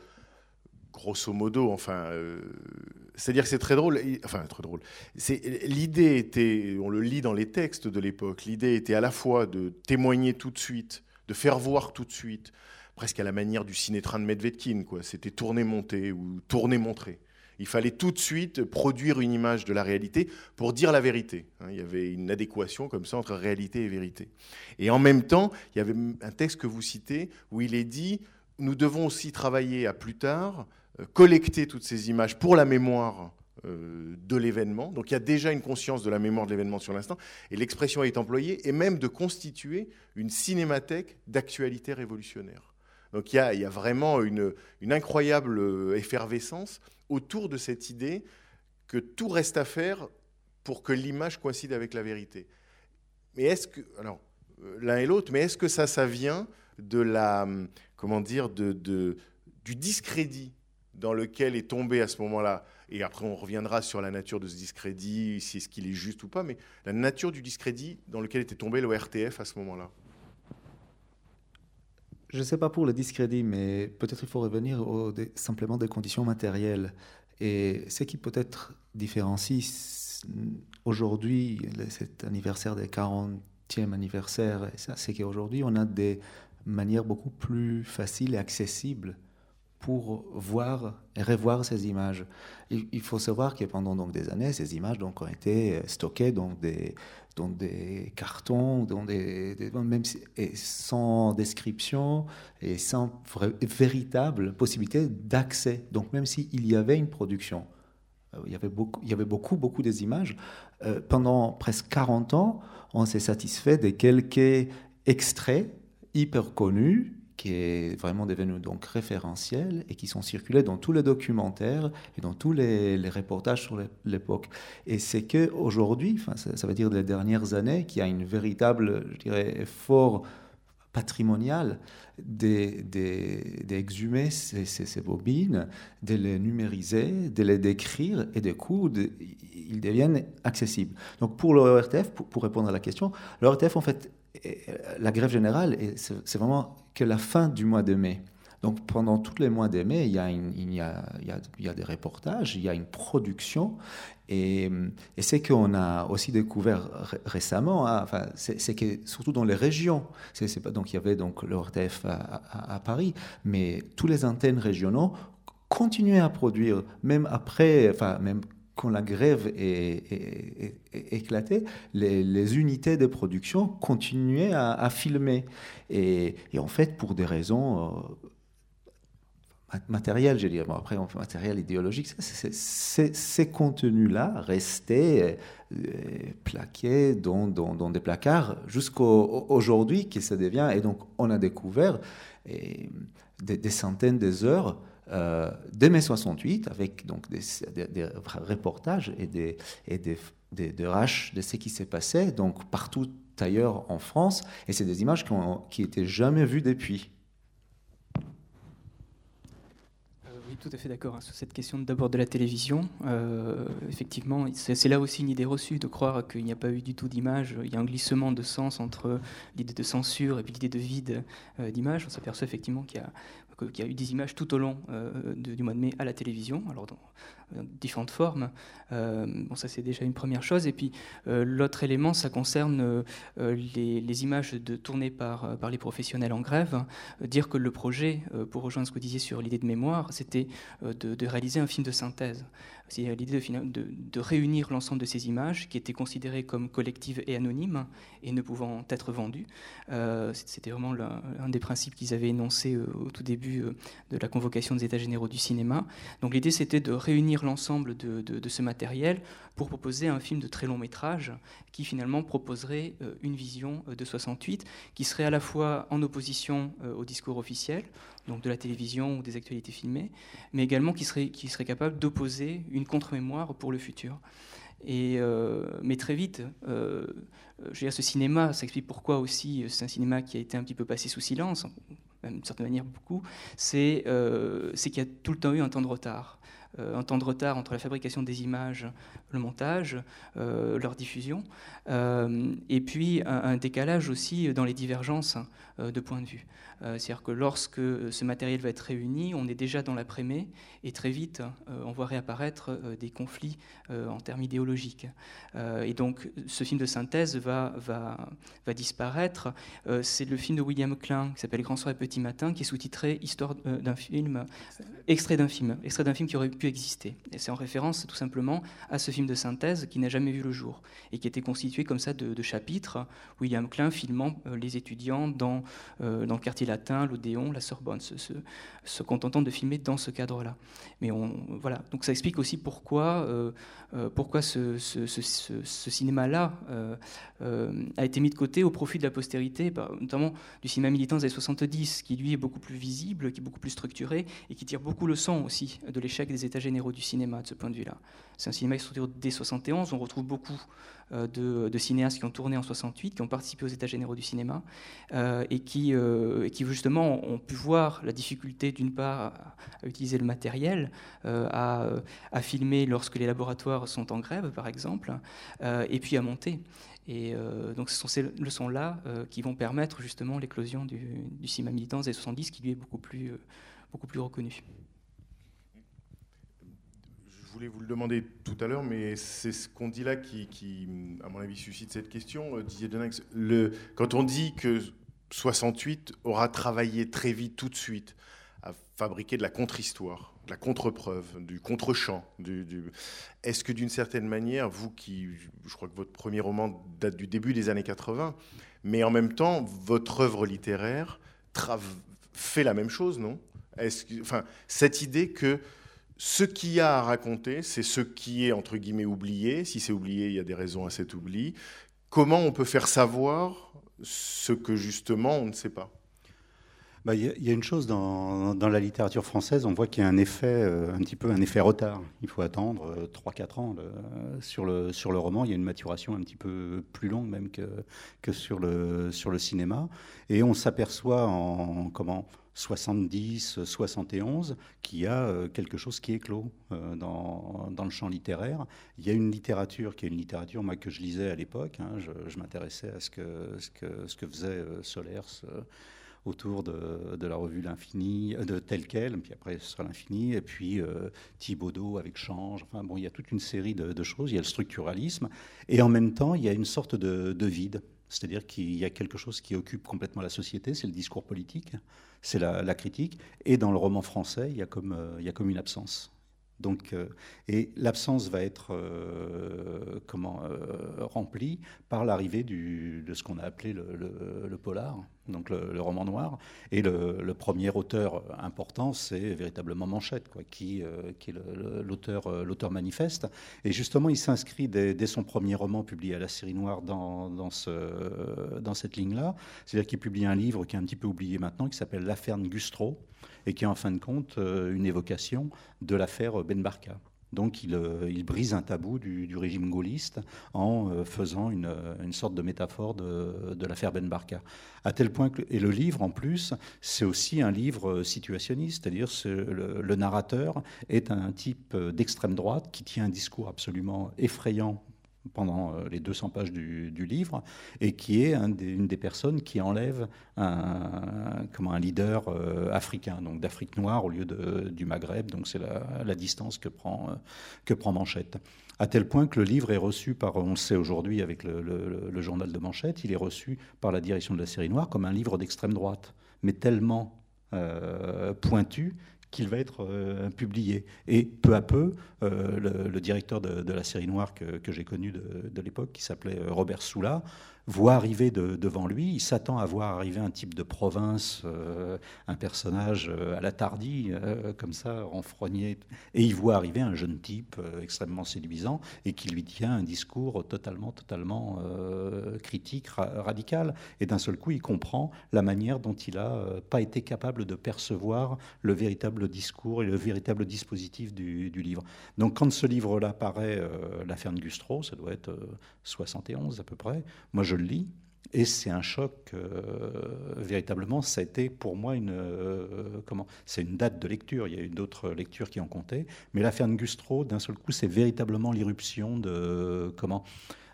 grosso modo, enfin, euh, c'est-à-dire que c'est très drôle, enfin très drôle. C'est, l'idée était, on le lit dans les textes de l'époque, l'idée était à la fois de témoigner tout de suite, de faire voir tout de suite, presque à la manière du ciné-train de Medvedkin, quoi. C'était tourner-monter ou tourner-montrer. Il fallait tout de suite produire une image de la réalité pour dire la vérité. Il y avait une adéquation comme ça entre réalité et vérité. Et en même temps, il y avait un texte que vous citez où il est dit « Nous devons aussi travailler à plus tard » collecter toutes ces images pour la mémoire euh, de l'événement. Donc il y a déjà une conscience de la mémoire de l'événement sur l'instant, et l'expression est employée, et même de constituer une cinémathèque d'actualité révolutionnaire. Donc il y a, il y a vraiment une, une incroyable effervescence autour de cette idée que tout reste à faire pour que l'image coïncide avec la vérité. Mais est-ce que, alors, l'un et l'autre, mais est-ce que ça, ça vient de la, comment dire, de, de, du discrédit dans lequel est tombé à ce moment-là, et après on reviendra sur la nature de ce discrédit, si est-ce qu'il est juste ou pas, mais la nature du discrédit dans lequel était tombé l'O R T F à ce moment-là. Je ne sais pas pour le discrédit, mais peut-être il faut revenir au, des, simplement des conditions matérielles. Et ce qui peut-être différencie aujourd'hui cet anniversaire des quarantième anniversaire, c'est qu'aujourd'hui on a des manières beaucoup plus faciles et accessibles pour voir et revoir ces images. Il faut savoir que pendant donc, des années, ces images donc, ont été stockées dans des, dans des cartons, dans des, des, même si, et sans description et sans vrai, véritable possibilité d'accès. Donc même s'il y avait une production, il y avait beaucoup, il y avait beaucoup, beaucoup des images, euh, pendant presque quarante ans, on s'est satisfait de quelques extraits hyper connus, qui est vraiment devenu donc référentiel et qui sont circulés dans tous les documentaires et dans tous les, les reportages sur l'époque. Et c'est qu'aujourd'hui, enfin, ça, ça veut dire les dernières années, qu'il y a une véritable, je dirais, effort patrimonial d'exhumer ces, ces, ces bobines, de les numériser, de les décrire, et du coup, de, ils deviennent accessibles. Donc pour l'O R T F, pour, pour répondre à la question, l'O R T F, en fait, la grève générale, c'est vraiment que la fin du mois de mai. Donc pendant tous les mois de mai, il y a, une, il y a, il y a, il y a des reportages, il y a une production, et, et c'est qu'on a aussi découvert ré, récemment, hein, enfin, c'est que surtout dans les régions, c'est, c'est pas, donc il y avait donc l'O R T F à, à, à Paris, mais tous les antennes régionaux continuaient à produire, même après, enfin même quand la grève est, est, est, est éclatée, les, les unités de production continuaient à, à filmer. Et, et en fait, pour des raisons euh, matérielles, je dirais, bon, après, matériel idéologique, c'est, c'est, ces contenus-là restaient euh, plaqués dans, dans, dans des placards jusqu'aujourd'hui, qui se devient. Et donc, on a découvert et, des, des centaines d'heures euh, dès mai soixante-huit, avec donc des, des, des reportages et des, et des, des, des raches de ce qui s'est passé, donc partout ailleurs en France, et c'est des images qui n'étaient jamais vues depuis. Oui, tout à fait d'accord hein, sur cette question d'abord de la télévision. Euh, effectivement, c'est, c'est là aussi une idée reçue de croire qu'il n'y a pas eu du tout d'image. Il y a un glissement de sens entre l'idée de censure et puis l'idée de vide euh, d'image. On s'aperçoit effectivement qu'il y a, qu'il y a eu des images tout au long euh, de, du mois de mai à la télévision, alors dans, dans différentes formes. Euh, bon, ça c'est déjà une première chose. Et puis euh, l'autre élément, ça concerne euh, les, les images de, tournées par, par les professionnels en grève. Euh, dire que le projet, euh, pour rejoindre ce que vous disiez sur l'idée de mémoire, c'était euh, de, de réaliser un film de synthèse. C'est l'idée de, de, de réunir l'ensemble de ces images qui étaient considérées comme collectives et anonymes et ne pouvant être vendues. Euh, c'était vraiment l'un, un des principes qu'ils avaient énoncé euh, au tout début euh, de la convocation des États généraux du cinéma. Donc l'idée, c'était de réunir l'ensemble de, de, de ce matériel pour proposer un film de très long métrage qui finalement proposerait euh, une vision euh, de soixante-huit qui serait à la fois en opposition euh, au discours officiel, donc de la télévision ou des actualités filmées, mais également qui serait, qui serait capable d'opposer une contre-mémoire pour le futur. Et, euh, mais très vite, euh, je veux dire, ce cinéma, ça explique pourquoi aussi c'est un cinéma qui a été un petit peu passé sous silence, même d'une certaine manière beaucoup, c'est, euh, c'est qu'il y a tout le temps eu un temps de retard. Euh, un temps de retard entre la fabrication des images, le montage, euh, leur diffusion, euh, et puis un, un décalage aussi dans les divergences euh, de points de vue. Euh, c'est-à-dire que lorsque ce matériel va être réuni, on est déjà dans l'après-mai, et très vite, euh, on voit réapparaître euh, des conflits euh, en termes idéologiques. Euh, et donc, ce film de synthèse va, va, va disparaître. Euh, c'est le film de William Klein, qui s'appelle Grand soir et petit matin, qui est sous-titré « Histoire d'un film », euh, extrait d'un film, extrait d'un film qui aurait pu exister. Et c'est en référence tout simplement à ce film de synthèse qui n'a jamais vu le jour et qui était constitué comme ça de, de chapitres. William Klein filmant euh, les étudiants dans, euh, dans le quartier latin, l'Odéon, la Sorbonne, se, se, se contentant de filmer dans ce cadre-là. Mais on, voilà, donc ça explique aussi pourquoi, euh, euh, pourquoi ce, ce, ce, ce, ce cinéma-là euh, euh, a été mis de côté au profit de la postérité, bah, notamment du cinéma militant des années soixante-dix, qui lui est beaucoup plus visible, qui est beaucoup plus structuré et qui tire beaucoup le son aussi de l'échec des États généraux du cinéma de ce point de vue-là. C'est un cinéma qui est structuré dès soixante et onze, on retrouve beaucoup euh, de, de cinéastes qui ont tourné en soixante-huit, qui ont participé aux États généraux du cinéma, euh, et, qui, euh, et qui justement ont pu voir la difficulté d'une part à, à utiliser le matériel, euh, à, à filmer lorsque les laboratoires sont en grève par exemple, euh, et puis à monter. Et euh, donc ce sont ces leçons-là euh, qui vont permettre justement l'éclosion du, du cinéma militant des années soixante-dix, qui lui est beaucoup plus, euh, beaucoup plus reconnu. Je voulais vous le demander tout à l'heure, mais c'est ce qu'on dit là qui, qui à mon avis, suscite cette question. Didier Denax, le, quand on dit que soixante-huit aura travaillé très vite, tout de suite, à fabriquer de la contre-histoire, de la contre-preuve, du contre-champ, du, du... est-ce que d'une certaine manière, vous qui, je crois que votre premier roman date du début des années quatre-vingts, mais en même temps, votre œuvre littéraire tra... fait la même chose, non ? Est-ce que, enfin, cette idée que ce qu'il y a à raconter, c'est ce qui est, entre guillemets, oublié. Si c'est oublié, il y a des raisons à cet oubli. Comment on peut faire savoir ce que, justement, on ne sait pas ? Bah, y, y a une chose dans, dans la littérature française, on voit qu'il y a un effet, euh, un petit peu un effet retard. Il faut attendre euh, trois à quatre ans le, sur, le, sur le roman. Il y a une maturation un petit peu plus longue même que, que sur, le, sur le cinéma. Et on s'aperçoit en... comment soixante-dix, soixante et onze, qu'il y a quelque chose qui éclot euh, dans, dans le champ littéraire. Il y a une littérature qui est une littérature moi, que je lisais à l'époque. Hein, je, je m'intéressais à ce que, ce que, ce que faisait euh, Solers euh, autour de, de la revue L'Infini, de Tel Quel, puis après ce sera L'Infini, et puis euh, Thibaudeau avec Change. Enfin bon, il y a toute une série de, de choses. Il y a le structuralisme, et en même temps, il y a une sorte de, de vide. C'est-à-dire qu'il y a quelque chose qui occupe complètement la société, c'est le discours politique, c'est la, la critique. Et dans le roman français, il y a comme, euh, il y a comme une absence. Donc, euh, et l'absence va être euh, comment, euh, remplie par l'arrivée de ce qu'on a appelé le, le, le polar, donc le, le roman noir. Et le, le premier auteur important, c'est véritablement Manchette, quoi, qui, euh, qui est l'auteur euh, l'auteur manifeste. Et justement, il s'inscrit dès, dès son premier roman publié à la Série Noire dans, dans, ce, dans cette ligne-là. C'est-à-dire qu'il publie un livre qui est un petit peu oublié maintenant, qui s'appelle L'affaire Ngustro, et qui est en fin de compte une évocation de l'affaire Ben Barka. Donc il, il brise un tabou du, du régime gaulliste en faisant une, une sorte de métaphore de, de l'affaire Ben Barka. À tel point que, et le livre en plus, c'est aussi un livre situationniste, c'est-à-dire le, le narrateur est un type d'extrême droite qui tient un discours absolument effrayant pendant les deux cents pages du, du livre, et qui est un des, une des personnes qui enlève un, comment, un leader euh, africain, donc d'Afrique noire au lieu de, du Maghreb, donc c'est la, la distance que prend, euh, que prend Manchette. À tel point que le livre est reçu par, on le sait aujourd'hui avec le, le, le journal de Manchette, il est reçu par la direction de la Série Noire comme un livre d'extrême droite, mais tellement euh, pointu qu'il va être euh, publié. Et peu à peu, euh, le, le directeur de, de la Série Noire que, que j'ai connu de, de l'époque, qui s'appelait Robert Soula, voit arriver de, devant lui, il s'attend à voir arriver un type de province, euh, un personnage euh, à la Tardy, euh, comme ça, renfrogné, et il voit arriver un jeune type euh, extrêmement séduisant et qui lui tient un discours totalement, totalement euh, critique, ra- radical. Et d'un seul coup, il comprend la manière dont il n'a euh, pas été capable de percevoir le véritable discours et le véritable dispositif du, du livre. Donc quand ce livre-là paraît, euh, l'affaire Ngustro, ça doit être euh, soixante et onze à peu près, moi je le lis, et c'est un choc, euh, véritablement, ça a été pour moi une, euh, comment, c'est une date de lecture, il y a eu d'autres lectures qui ont compté, mais l'affaire Ngustro, d'un seul coup, c'est véritablement l'irruption de, comment,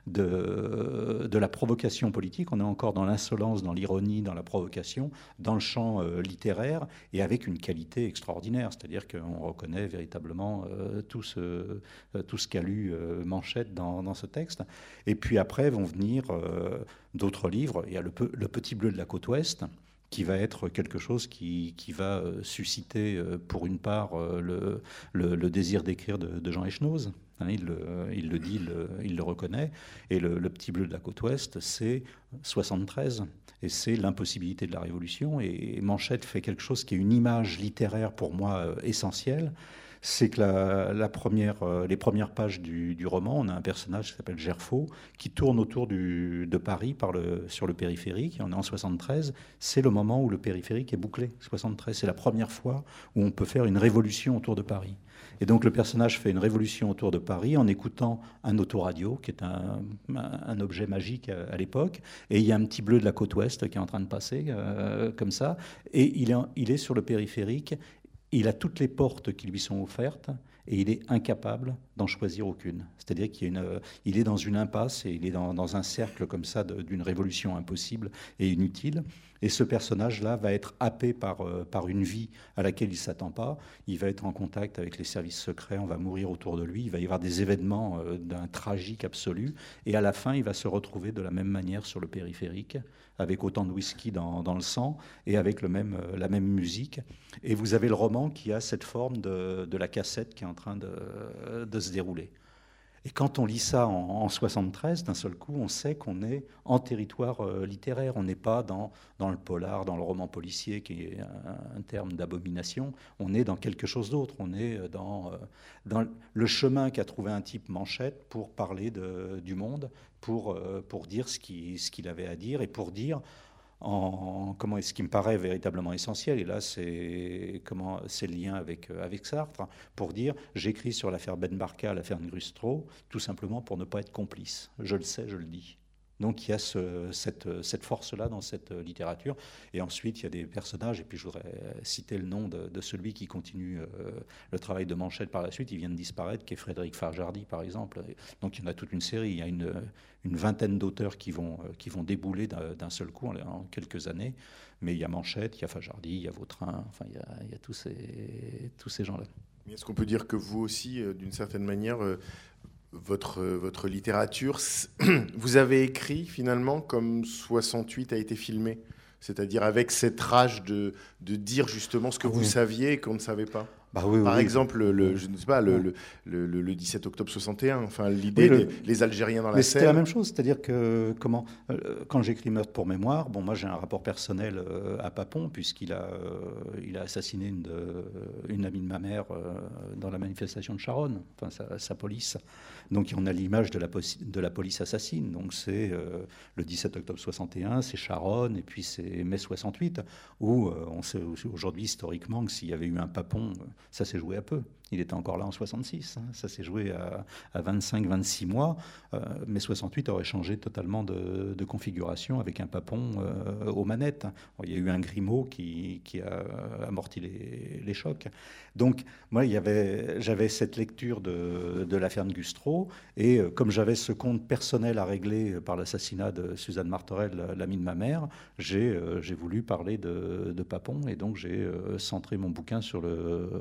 de, de la provocation politique. On est encore dans l'insolence, dans l'ironie, dans la provocation, dans le champ euh, littéraire, et avec une qualité extraordinaire, c'est-à-dire qu'on reconnaît véritablement euh, tout ce, euh, tout ce qu'a lu euh, Manchette dans, dans ce texte. Et puis après vont venir euh, d'autres livres. Il y a le, le Petit Bleu de la côte ouest, qui va être quelque chose qui, qui va euh, susciter, euh, pour une part, euh, le, le, le désir d'écrire de, de Jean Echenoz. Hein, il, le, il le dit, il le, il le reconnaît. Et le, le Petit Bleu de la côte ouest, c'est soixante-treize. Et c'est l'impossibilité de la Révolution. Et Manchette fait quelque chose qui est une image littéraire, pour moi, euh, essentielle. C'est que la, la première, euh, les premières pages du, du roman, on a un personnage qui s'appelle Gerfaux, qui tourne autour du, de Paris par le, sur le périphérique. Et on est en soixante-treize. C'est le moment où le périphérique est bouclé. soixante-treize, c'est la première fois où on peut faire une révolution autour de Paris. Et donc le personnage fait une révolution autour de Paris en écoutant un autoradio, qui est un, un, un objet magique à, à l'époque. Et il y a un petit bleu de la côte ouest qui est en train de passer, euh, comme ça. Et il est, il est sur le périphérique. Il a toutes les portes qui lui sont offertes et il est incapable d'en choisir aucune. C'est-à-dire qu'il y a une, il est dans une impasse et il est dans, dans un cercle comme ça de, d'une révolution impossible et inutile. Et ce personnage-là va être happé par, euh, par une vie à laquelle il ne s'attend pas. Il va être en contact avec les services secrets, on va mourir autour de lui, il va y avoir des événements euh, d'un tragique absolu. Et à la fin, il va se retrouver de la même manière sur le périphérique, avec autant de whisky dans, dans le sang et avec le même, euh, la même musique. Et vous avez le roman qui a cette forme de, de la cassette qui est en train de, de se dérouler. Et quand on lit ça en, en soixante-treize, d'un seul coup, on sait qu'on est en territoire euh, littéraire. On n'est pas dans, dans le polar, dans le roman policier, qui est un, un terme d'abomination. On est dans quelque chose d'autre. On est dans, euh, dans le chemin qu'a trouvé un type Manchette pour parler de, du monde, pour, euh, pour dire ce qu'il, ce qu'il avait à dire et pour dire... En, comment est-ce qui me paraît véritablement essentiel, et là c'est, comment, c'est le lien avec, avec Sartre, pour dire j'écris sur l'affaire Ben Barka, l'affaire Ngustro, tout simplement pour ne pas être complice. Je le sais, je le dis. Donc il y a ce, cette, cette force-là dans cette littérature. Et ensuite, il y a des personnages, et puis je voudrais citer le nom de, de celui qui continue euh, le travail de Manchette par la suite, il vient de disparaître, qui est Frédéric Farjardy, par exemple. Donc il y en a toute une série, il y a une, une vingtaine d'auteurs qui vont, qui vont débouler d'un, d'un seul coup en, en quelques années. Mais il y a Manchette, il y a Farjardy, il y a Vautrin, enfin il y a, il y a tous ces, tous ces gens-là. Mais est-ce qu'on peut dire que vous aussi, d'une certaine manière... Euh, Votre, votre littérature, vous avez écrit finalement comme soixante-huit a été filmé, c'est-à-dire avec cette rage de, de dire justement ce que vous oui. saviez et qu'on ne savait pas. Bah oui, Par oui. exemple, le, je ne sais pas, le, le, le, le dix-sept octobre soixante et un, enfin, l'idée Oui, le... des les Algériens dans la Mais Seine. c'était la même chose, c'est-à-dire que comment, euh, quand j'écris Meurtre pour mémoire, bon, moi j'ai un rapport personnel euh, à Papon, puisqu'il a, euh, il a assassiné une, de, une amie de ma mère euh, dans la manifestation de Charonne, enfin sa, sa police. Donc on a l'image de la, de la police assassine. Donc c'est euh, le dix-sept octobre soixante et un, c'est Charonne, et puis c'est mai soixante-huit, où euh, on sait aujourd'hui historiquement que s'il y avait eu un Papon, ça s'est joué à peu. Il était encore là en soixante-six, hein. Ça s'est joué à, à vingt-cinq vingt-six mois. Euh, mai soixante-huit aurait changé totalement de, de configuration avec un Papon euh, aux manettes. Bon, il y a eu un Grimaud qui, qui a amorti les, les chocs. Donc, moi, il y avait, j'avais cette lecture de, de l'affaire de Gustreau, et euh, comme j'avais ce compte personnel à régler par l'assassinat de Suzanne Martorell, l'amie de ma mère, j'ai, euh, j'ai voulu parler de, de Papon, et donc j'ai euh, centré mon bouquin sur le...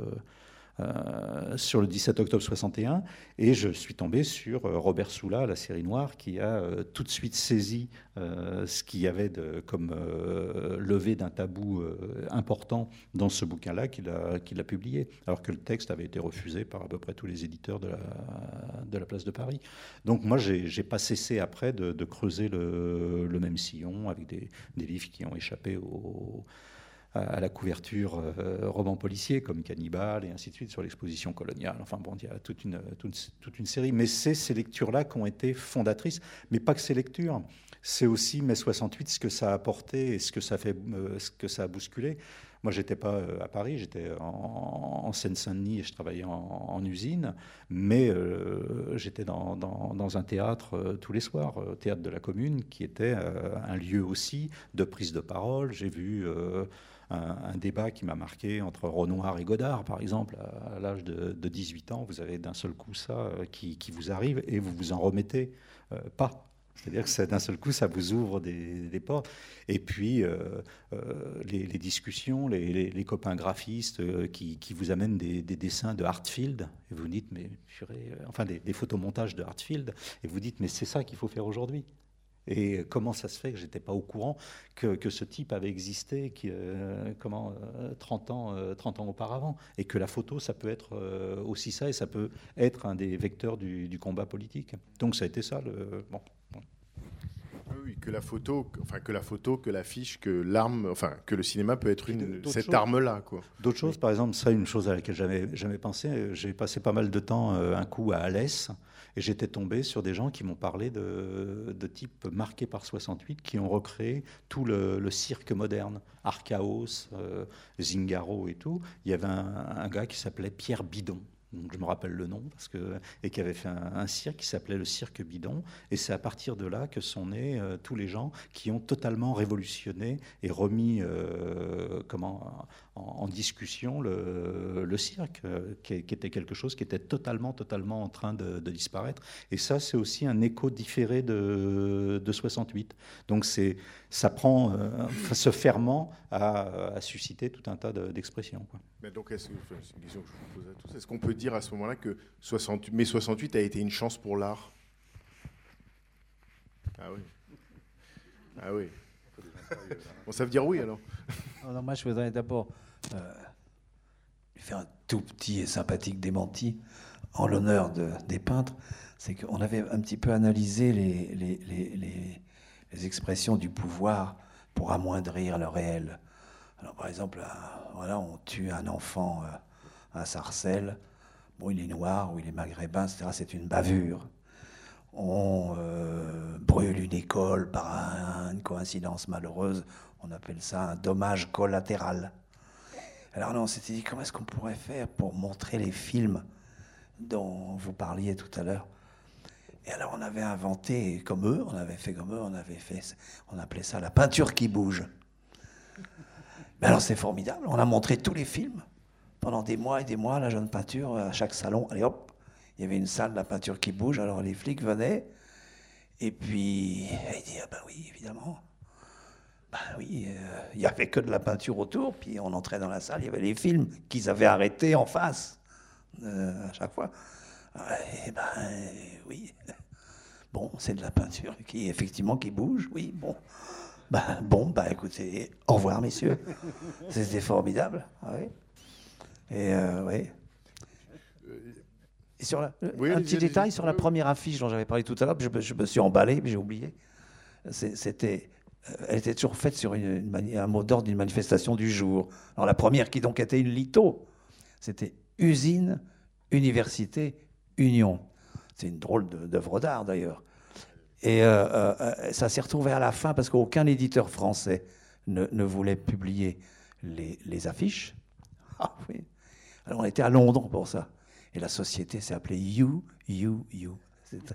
Euh, sur le dix-sept octobre soixante et un, et je suis tombé sur euh, Robert Soula, la série noire, qui a euh, tout de suite saisi euh, ce qu'il y avait de, comme euh, levé d'un tabou euh, important dans ce bouquin-là qu'il a, qu'il a publié, alors que le texte avait été refusé par à peu près tous les éditeurs de la, de la place de Paris. Donc moi, j'ai, j'ai pas cessé après de, de creuser le, le même sillon avec des, des livres qui ont échappé au... à la couverture euh, roman policier comme Cannibal et ainsi de suite sur l'exposition coloniale. Enfin bon, il y a toute une, toute, toute une série. Mais c'est ces lectures-là qui ont été fondatrices. Mais pas que ces lectures. C'est aussi mai soixante-huit, ce que ça a apporté et ce que ça, fait, euh, ce que ça a bousculé. Moi, je n'étais pas à Paris, j'étais en, en Seine-Saint-Denis et je travaillais en, en usine, mais euh, j'étais dans, dans, dans un théâtre euh, tous les soirs, au théâtre de la Commune, qui était euh, un lieu aussi de prise de parole. J'ai vu euh, un, un débat qui m'a marqué entre Renoir et Godard, par exemple, à, à l'âge de, de dix-huit ans. Vous avez d'un seul coup ça euh, qui, qui vous arrive et vous vous en remettez euh, pas. C'est-à-dire que ça, d'un seul coup, ça vous ouvre des, des portes. Et puis, euh, euh, les, les discussions, les, les, les copains graphistes euh, qui, qui vous amènent des, des dessins de Hartfield, et vous dites, mais purée, euh, enfin, des, des photomontages de Hartfield, et vous dites, mais c'est ça qu'il faut faire aujourd'hui. Et comment ça se fait que je n'étais pas au courant que, que ce type avait existé qui, euh, comment, euh, trente ans, euh, trente ans auparavant, et que la photo, ça peut être euh, aussi ça, et ça peut être un des vecteurs du, du combat politique. Donc ça a été ça, le... Bon. Oui, que la photo, enfin que la photo, que l'affiche, que l'arme, enfin que le cinéma peut être une, cette choses, arme-là, quoi. D'autres choses, par exemple, ça, une chose à laquelle j'avais jamais pensé. J'ai passé pas mal de temps, euh, un coup à Alès, et j'étais tombé sur des gens qui m'ont parlé de, de types marqués par soixante-huit, qui ont recréé tout le, le cirque moderne, Archaos, euh, Zingaro et tout. Il y avait un, un gars qui s'appelait Pierre Bidon. Donc je me rappelle le nom, parce que, et qui avait fait un, un cirque qui s'appelait le Cirque Bidon. Et c'est à partir de là que sont nés euh, tous les gens qui ont totalement révolutionné et remis euh, comment, en, en discussion le, le cirque, euh, qui, qui était quelque chose qui était totalement, totalement en train de, de disparaître. Et ça, c'est aussi un écho différé de, de soixante-huit. Donc c'est, ça prend, euh, ce ferment à, à susciter tout un tas de, d'expressions, quoi. Mais donc, est-ce que, enfin, c'est une question que je vous pose à tous. Est-ce qu'on peut dire à ce moment-là que soixante, mai soixante-huit a été une chance pour l'art? Ah oui. Ah oui. Bon, ça veut dire oui, alors. Non, non, moi, je voudrais d'abord euh, lui faire un tout petit et sympathique démenti en l'honneur de, des peintres. C'est qu'on avait un petit peu analysé les, les, les, les, les expressions du pouvoir pour amoindrir le réel. Alors, par exemple, un, voilà, on tue un enfant euh, à Sarcelles. Bon, il est noir ou il est maghrébin, et cetera. C'est une bavure. On euh, brûle une école par un, une coïncidence malheureuse. On appelle ça un dommage collatéral. Alors là, on s'était dit, comment est-ce qu'on pourrait faire pour montrer les films dont vous parliez tout à l'heure? Et alors, on avait inventé comme eux, on avait fait comme eux, on avait fait, on appelait ça la peinture qui bouge. Mais alors, c'est formidable. On a montré tous les films pendant des mois et des mois, la jeune peinture, à chaque salon. Allez hop, il y avait une salle de la peinture qui bouge. Alors, les flics venaient. Et puis, ils disaient, ah ben oui, évidemment. Ben oui, euh, il n'y avait que de la peinture autour. Puis, on entrait dans la salle, il y avait les films qu'ils avaient arrêtés en face, euh, à chaque fois. Et ben oui. Bon, c'est de la peinture qui, effectivement, qui bouge. Oui, bon. Ben, bon, bah écoutez, au revoir, messieurs. C'était formidable. Oui. Et euh, oui. Et sur la, Oui, un allez-y, petit allez-y. détail sur la Oui, première affiche dont j'avais parlé tout à l'heure, je, me- je me suis emballé, mais j'ai oublié. C'est- C'était, euh, elle était toujours faite sur une, une mani- un mot d'ordre d'une manifestation du jour. Alors la première qui donc était une litho, c'était usine, université, union. C'est une drôle de- d'œuvre d'art d'ailleurs. Et euh, euh, euh, ça s'est retrouvé à la fin parce qu'aucun éditeur français ne, ne voulait publier les, les affiches. Ah oui. Alors on était à Londres pour ça. Et la société s'est appelée You, You, You. C'était-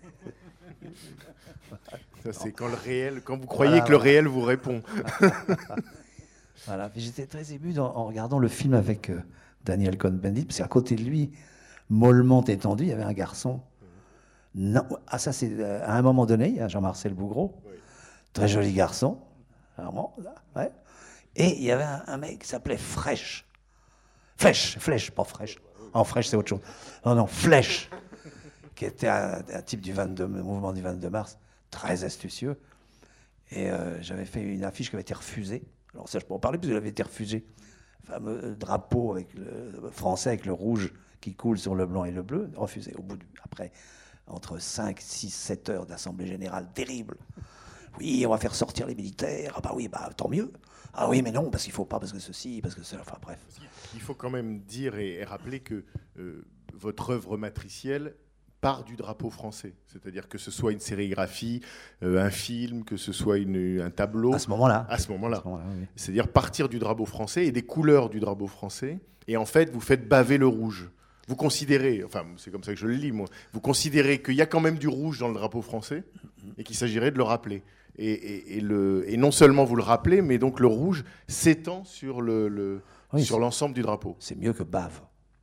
Ça, c'est quand le réel, quand vous croyez Voilà, que le voilà. réel vous répond. Voilà. Puis j'étais très ému dans- en regardant le film avec euh, Daniel Cohn-Bendit, parce qu'à côté de lui, mollement étendu, il y avait un garçon. Non, ah ça c'est euh, à un moment donné, il y a Jean-Marcel Bougreau, Oui. très joli garçon, vraiment, là, ouais. Et il y avait un, un mec qui s'appelait Flèche. Flèche, Flèche, pas Fraîche. En Fraîche, c'est autre chose. Non, non, Flèche, qui était un, un type du vingt-deux, mouvement du vingt-deux mars, très astucieux. Et euh, j'avais fait une affiche qui avait été refusée. Alors ça, je peux en parler, parce qu'elle avait été refusée. Le fameux drapeau avec le, français avec le rouge qui coule sur le blanc et le bleu, refusé. Au bout du, après, entre cinq, six, sept heures d'assemblée générale terrible. Oui, on va faire sortir les militaires. Ah bah oui, bah tant mieux. Ah oui, mais non, parce qu'il faut pas, parce que ceci, parce que cela. Enfin bref. Il faut quand même dire et, et rappeler que euh, votre œuvre matricielle part du drapeau français. C'est-à-dire que ce soit une sérigraphie, euh, un film, que ce soit une, un tableau. À ce moment-là. À ce moment-là. À ce moment-là, oui. C'est-à-dire partir du drapeau français et des couleurs du drapeau français. Et en fait, vous faites baver le rouge. Vous considérez, enfin c'est comme ça que je le lis moi, vous considérez qu'il y a quand même du rouge dans le drapeau français et qu'il s'agirait de le rappeler. Et, et, et, le, et non seulement vous le rappelez, mais donc le rouge s'étend sur, le, le, Oui, sur c'est- l'ensemble du drapeau. C'est mieux que bave.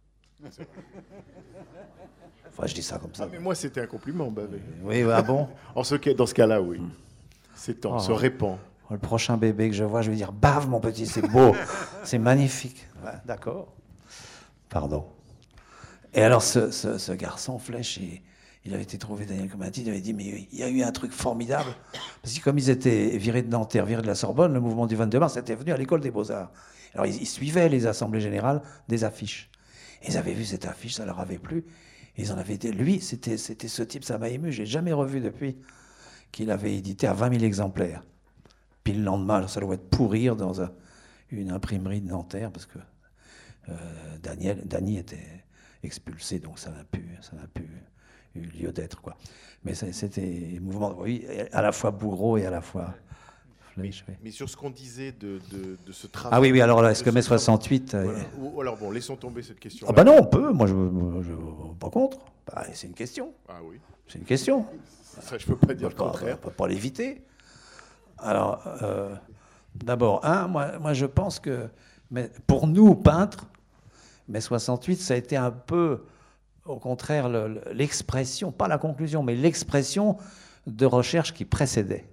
Enfin, je dis ça comme ça. Ah, mais moi c'était un compliment, baver. Oui, ah bon. En ce, cas- dans ce cas-là, oui. S'étend, Oh. se répand. Le prochain bébé que je vois, je vais dire bave, mon petit, c'est beau, c'est magnifique. Ouais, d'accord. Pardon. Et alors, ce, ce- ce garçon, Flèche, il, il avait été trouvé, Daniel Cohn-Bendit, il avait dit, mais il y a eu un truc formidable. Parce que comme ils étaient virés de Nanterre, virés de la Sorbonne, le mouvement du vingt-deux mars était venu à l'école des Beaux-Arts. Alors, ils, ils suivaient les assemblées générales des affiches. Et ils avaient vu cette affiche, ça leur avait plu. Et ils en avaient été. Lui, c'était c'était ce type, ça m'a ému, j'ai jamais revu depuis, qu'il avait édité à vingt mille exemplaires. Puis le lendemain, alors ça doit être pourrir dans un- une imprimerie de Nanterre, parce que euh, Daniel, Dany était expulsé, donc ça n'a plus, ça n'a plus eu lieu d'être, quoi. Mais ça- c'était un mouvement, oui, à la fois bourreau et à la fois Flèche. Oui. Mais sur ce qu'on disait de, de, de ce travail... Ah oui, oui, alors là, est-ce de que ce mai travail- soixante-huit... euh, Voilà. Ou, alors bon, laissons tomber cette question. Ah bah non, on peut, moi je je- pas contre. Bah, c'est une question, Ah oui, c'est une question. ça je peux pas dire On le peut pas, contraire. on peut pas l'éviter. Alors, euh, d'abord, un, moi, moi je pense que mais pour nous, peintres, mai soixante-huit, ça a été un peu, au contraire, le- le- l'expression, pas la conclusion, mais l'expression de recherche qui précédait.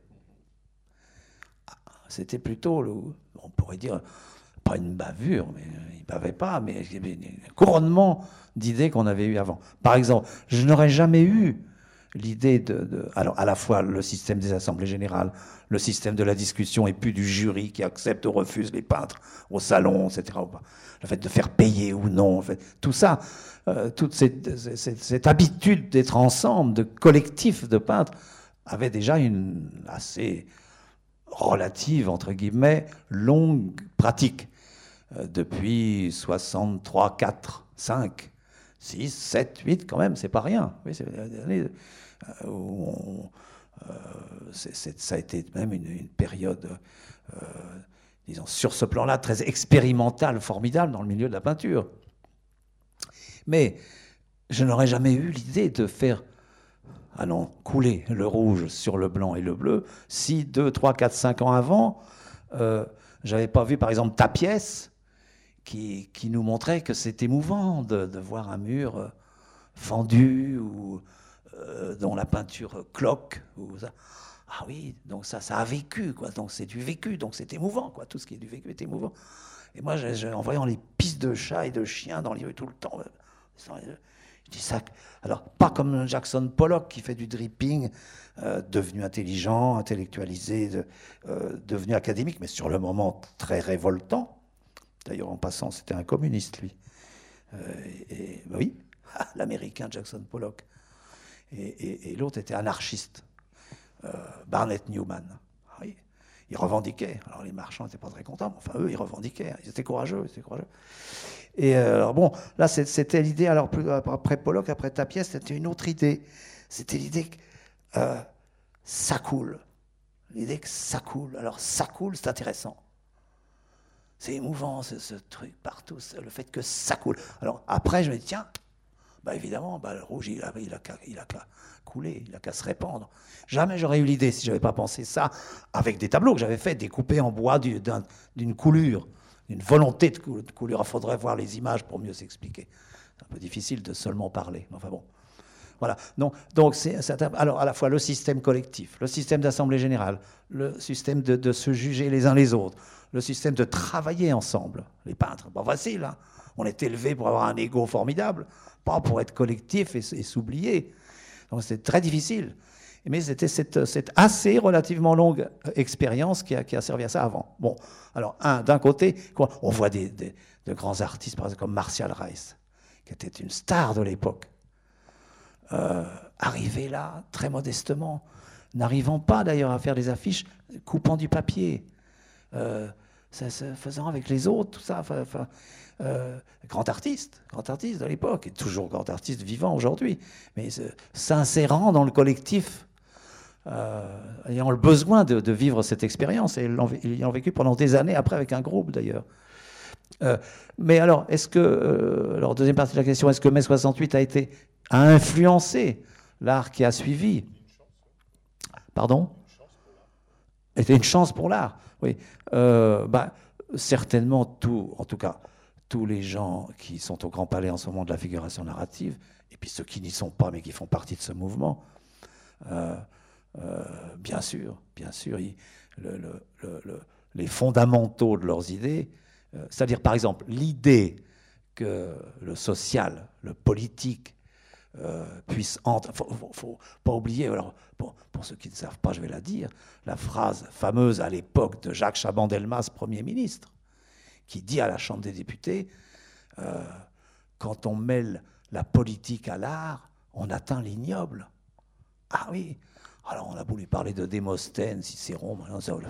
C'était plutôt, le- on pourrait dire, pas une bavure, mais il ne bavait pas, mais il y avait un couronnement d'idées qu'on avait eu avant. Par exemple, je n'aurais jamais eu l'idée de, de- alors à la fois le système des assemblées générales, le système de la discussion et puis du jury qui accepte ou refuse les peintres au salon, et cetera. Le fait de faire payer ou non, en fait, tout ça, euh, toute cette, cette- cette habitude d'être ensemble, de collectif de peintres, avait déjà une assez relative, entre guillemets, longue pratique. Euh, depuis soixante-trois, quatre, cinq, six, sept, huit, quand même, c'est pas rien. Oui, c'est des années euh, où on, euh, c'est- c'est- ça a été même une, une période, euh, disons, sur ce plan-là, très expérimentale, formidable dans le milieu de la peinture. Mais je n'aurais jamais eu l'idée de faire, ah non, couler le rouge sur le blanc et le bleu si deux, trois, quatre, cinq ans avant, euh, j'avais pas vu, par exemple, ta pièce, qui, qui nous montrait que c'est émouvant de, de voir un mur euh, fendu ou euh, dont la peinture cloque. Ou ça. Ah oui, donc ça, ça a vécu, quoi. Donc c'est du vécu, donc c'est émouvant, quoi. Tout ce qui est du vécu est émouvant. Et moi, je, je, en voyant les pistes de chats et de chiens dans les rues tout le temps, euh, je dis ça. Alors, pas comme Jackson Pollock qui fait du dripping, euh, devenu intelligent, intellectualisé, de, euh, devenu académique, mais sur le moment très révoltant. D'ailleurs, en passant, c'était un communiste, lui. Euh, et, et, oui, l'américain Jackson Pollock. Et, et, et l'autre était anarchiste, euh, Barnett Newman. Oui, ils revendiquaient. Alors les marchands n'étaient pas très contents, mais enfin eux, ils revendiquaient. Ils étaient courageux, ils étaient courageux. Et euh, alors bon, là c'était l'idée. Alors plus, après Pollock, après ta pièce, c'était une autre idée. C'était l'idée que euh, ça coule. L'idée que ça coule. Alors ça coule, c'est intéressant. C'est émouvant ce, ce truc partout, le fait que ça coule. Alors après, je me dis tiens. Bah évidemment, bah, le rouge, il a, il a, il a qu'à couler, il a qu'à se répandre. Jamais j'aurais eu l'idée, si je n'avais pas pensé ça, avec des tableaux que j'avais faits, découpés en bois du, d'un, d'une coulure, d'une volonté de coulure. Il faudrait voir les images pour mieux s'expliquer. C'est un peu difficile de seulement parler, mais enfin bon. Voilà. Donc, donc c'est, c'est, alors à la fois le système collectif, le système d'assemblée générale, le système de, de se juger les uns les autres, le système de travailler ensemble. Les peintres, pas facile, hein. On est élevé pour avoir un ego formidable, pas pour être collectif et, et s'oublier. Donc c'est très difficile. Mais c'était cette, cette assez relativement longue expérience qui a, qui a servi à ça avant. Bon, alors, un, d'un côté, quoi, on voit des, des, de grands artistes, par exemple, comme Martial Rice, qui était une star de l'époque, euh, arriver là, très modestement, n'arrivant pas d'ailleurs à faire des affiches, coupant du papier, euh, ça, ça, faisant avec les autres, tout ça. Enfin, enfin, Euh, grand artiste, grand artiste de l'époque, et toujours grand artiste vivant aujourd'hui, mais euh, s'insérant dans le collectif, euh, ayant le besoin de, de vivre cette expérience, et l'ayant vécu pendant des années après avec un groupe d'ailleurs. Euh, mais alors, est-ce que, euh, alors deuxième partie de la question, est-ce que mai soixante-huit a été, a influencé l'art qui a suivi? Pardon? Était une chance pour l'art, oui. Euh, bah, certainement tout, en tout cas, tous les gens qui sont au Grand Palais en ce moment de la figuration narrative, et puis ceux qui n'y sont pas mais qui font partie de ce mouvement, euh, euh, bien sûr, bien sûr, ils, le, le, le, le, les fondamentaux de leurs idées, euh, c'est-à-dire par exemple l'idée que le social, le politique, euh, puisse entrer. Il ne faut, faut pas oublier, alors, pour, pour ceux qui ne savent pas, je vais la dire, la phrase fameuse à l'époque de Jacques Chaban-Delmas, Premier ministre, qui dit à la Chambre des députés, euh, quand on mêle la politique à l'art, on atteint l'ignoble. Ah oui, alors on a voulu parler de Démosthène, Cicéron, maintenant ça,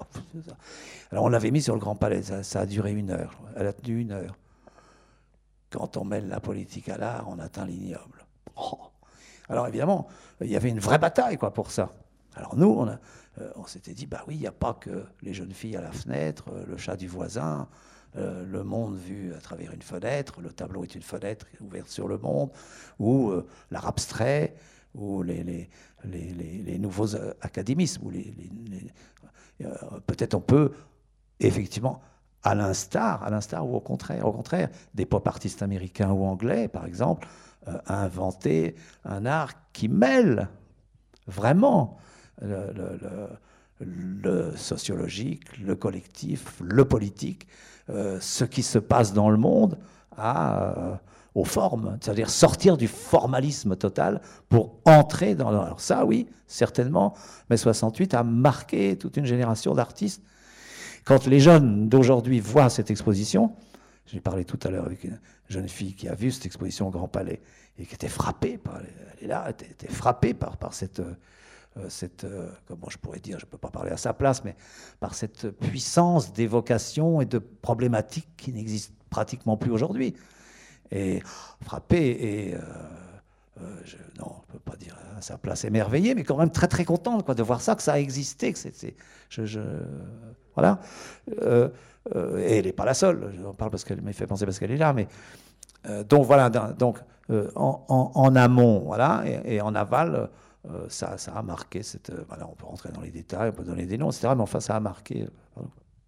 alors on l'avait mis sur le Grand Palais, ça, ça a duré une heure, elle a tenu une heure. Quand on mêle la politique à l'art, on atteint l'ignoble. Oh. Alors évidemment, il y avait une vraie bataille quoi, pour ça. Alors nous, on, a, euh, on s'était dit, bah oui, il n'y a pas que les jeunes filles à la fenêtre, euh, le chat du voisin, euh, le monde vu à travers une fenêtre, le tableau est une fenêtre ouverte sur le monde, ou euh, l'art abstrait, ou les, les, les, les, les nouveaux euh, académismes. Ou les, les, les, euh, peut-être on peut, effectivement, à l'instar, à l'instar ou au contraire, au contraire, des pop artistes américains ou anglais, par exemple, euh, inventer un art qui mêle vraiment Le, le, le, le sociologique, le collectif, le politique, euh, ce qui se passe dans le monde à, euh, aux formes, c'est-à-dire sortir du formalisme total pour entrer dans... Alors ça, oui, certainement, mai soixante-huit a marqué toute une génération d'artistes. Quand les jeunes d'aujourd'hui voient cette exposition, j'ai parlé tout à l'heure avec une jeune fille qui a vu cette exposition au Grand Palais et qui était frappée par... Elle est là, elle était, était frappée par, par cette... cette, euh, comment je pourrais dire, je ne peux pas parler à sa place, mais par cette puissance d'évocation et de problématiques qui n'existent pratiquement plus aujourd'hui. Et frappé, et euh, euh, je, non, on ne peut pas dire à sa place émerveillé, mais quand même très très contente quoi, de voir ça, que ça a existé, que c'est, c'est, je, je, voilà. Euh, euh, et elle n'est pas la seule, j'en parle parce qu'elle m'a fait penser parce qu'elle est là, mais euh, donc voilà, donc euh, en, en, en amont, voilà, et, et en aval. Euh, ça, ça a marqué cette. Euh, voilà, on peut rentrer dans les détails, on peut donner des noms, et cetera. Mais enfin, ça a marqué. Euh,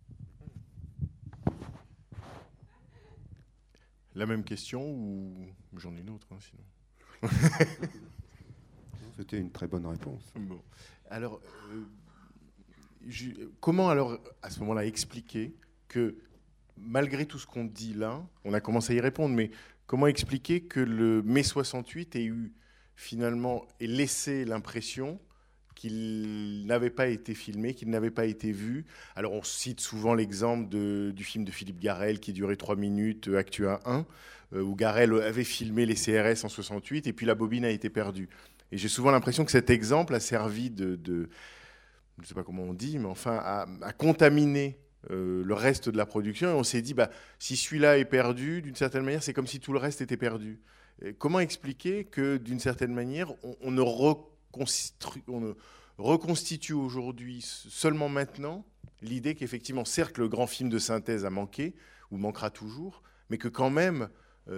La même question ou j'en ai une autre, hein, sinon. C'était une très bonne réponse. Bon. Alors, euh, je, comment alors à ce moment-là expliquer que malgré tout ce qu'on dit là, on a commencé à y répondre, mais comment expliquer que le mai soixante-huit ait eu finalement et laisser l'impression qu'il n'avait pas été filmé, qu'il n'avait pas été vu. Alors on cite souvent l'exemple de, du film de Philippe Garrel qui durait trois minutes, Actua un, euh, où Garrel avait filmé les C R S en soixante-huit et puis la bobine a été perdue. Et j'ai souvent l'impression que cet exemple a servi de, de je ne sais pas comment on dit, mais enfin à, à contaminer euh, le reste de la production. Et on s'est dit, bah, si celui-là est perdu, d'une certaine manière, c'est comme si tout le reste était perdu. Et comment expliquer que, d'une certaine manière, on, on ne reconstitue, on ne reconstitue aujourd'hui, seulement maintenant, l'idée qu'effectivement, certes, le grand film de synthèse a manqué, ou manquera toujours, mais que quand même,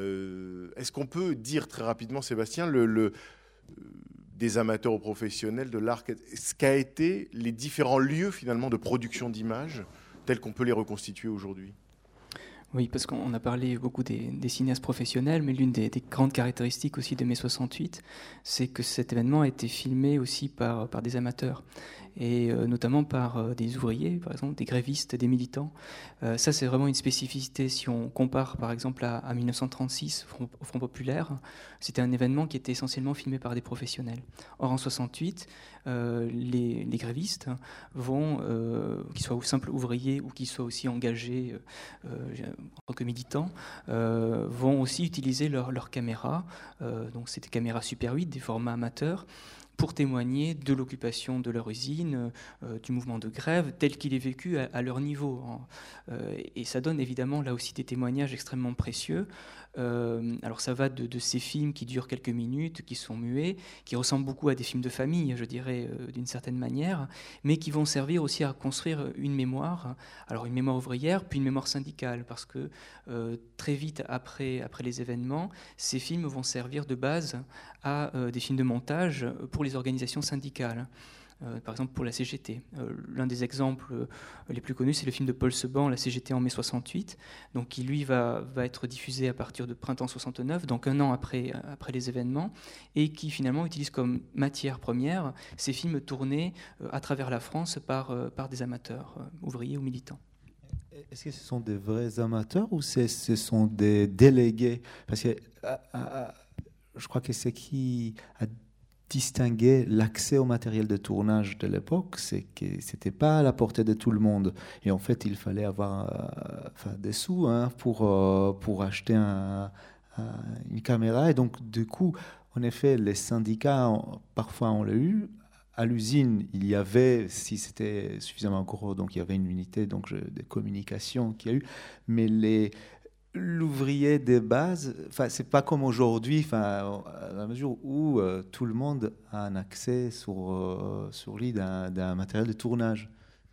euh, est-ce qu'on peut dire très rapidement, Sébastien, le, le, euh, des amateurs aux professionnels de l'art, ce qu'a été les différents lieux finalement de production d'images tels qu'on peut les reconstituer aujourd'hui? Oui, parce qu'on a parlé beaucoup des, des cinéastes professionnels, mais l'une des, des grandes caractéristiques aussi de mai soixante-huit, c'est que cet événement a été filmé aussi par, par des amateurs, et euh, notamment par euh, des ouvriers, par exemple, des grévistes, des militants. Euh, ça, c'est vraiment une spécificité. Si on compare, par exemple, à, à mille neuf cent trente-six, Front, au Front populaire, c'était un événement qui était essentiellement filmé par des professionnels. Or, en soixante-huit, euh, les, les grévistes vont, euh, qu'ils soient simples ouvriers ou qu'ils soient aussi engagés euh, en tant que militants, euh, vont aussi utiliser leur, leur caméra. Euh, donc, c'est des caméras Super huit, des formats amateurs, pour témoigner de l'occupation de leur usine, euh, du mouvement de grève, tel qu'il est vécu à, à leur niveau. Euh, et ça donne évidemment là aussi des témoignages extrêmement précieux. Euh, alors ça va de, de ces films qui durent quelques minutes, qui sont muets, qui ressemblent beaucoup à des films de famille, je dirais, euh, d'une certaine manière, mais qui vont servir aussi à construire une mémoire, alors une mémoire ouvrière, puis une mémoire syndicale, parce que euh, très vite après, après les événements, ces films vont servir de base à euh, des films de montage pour les organisations syndicales. Euh, par exemple pour la C G T. Euh, l'un des exemples euh, les plus connus, c'est le film de Paul Seban, La C G T en mai soixante-huit, donc qui lui va, va être diffusé à partir de printemps soixante-neuf, donc un an après, après les événements, et qui finalement utilise comme matière première ces films tournés euh, à travers la France par, euh, par des amateurs, euh, ouvriers ou militants. Est-ce que ce sont des vrais amateurs ou ce sont des délégués? Parce que à, à, je crois que ce qui a distinguer l'accès au matériel de tournage de l'époque, c'est que c'était pas à la portée de tout le monde. Et en fait, il fallait avoir euh, enfin, des sous hein, pour, euh, pour acheter un, un, une caméra. Et donc, du coup, en effet, les syndicats, parfois, on l'a eu. À l'usine, il y avait, si c'était suffisamment gros, donc il y avait une unité donc, je, de communication qu'il y a eu. Mais les... l'ouvrier des bases, enfin, c'est pas comme aujourd'hui, enfin, à la mesure où euh, tout le monde a un accès sur, euh, sur l'île d'un, d'un matériel de tournage.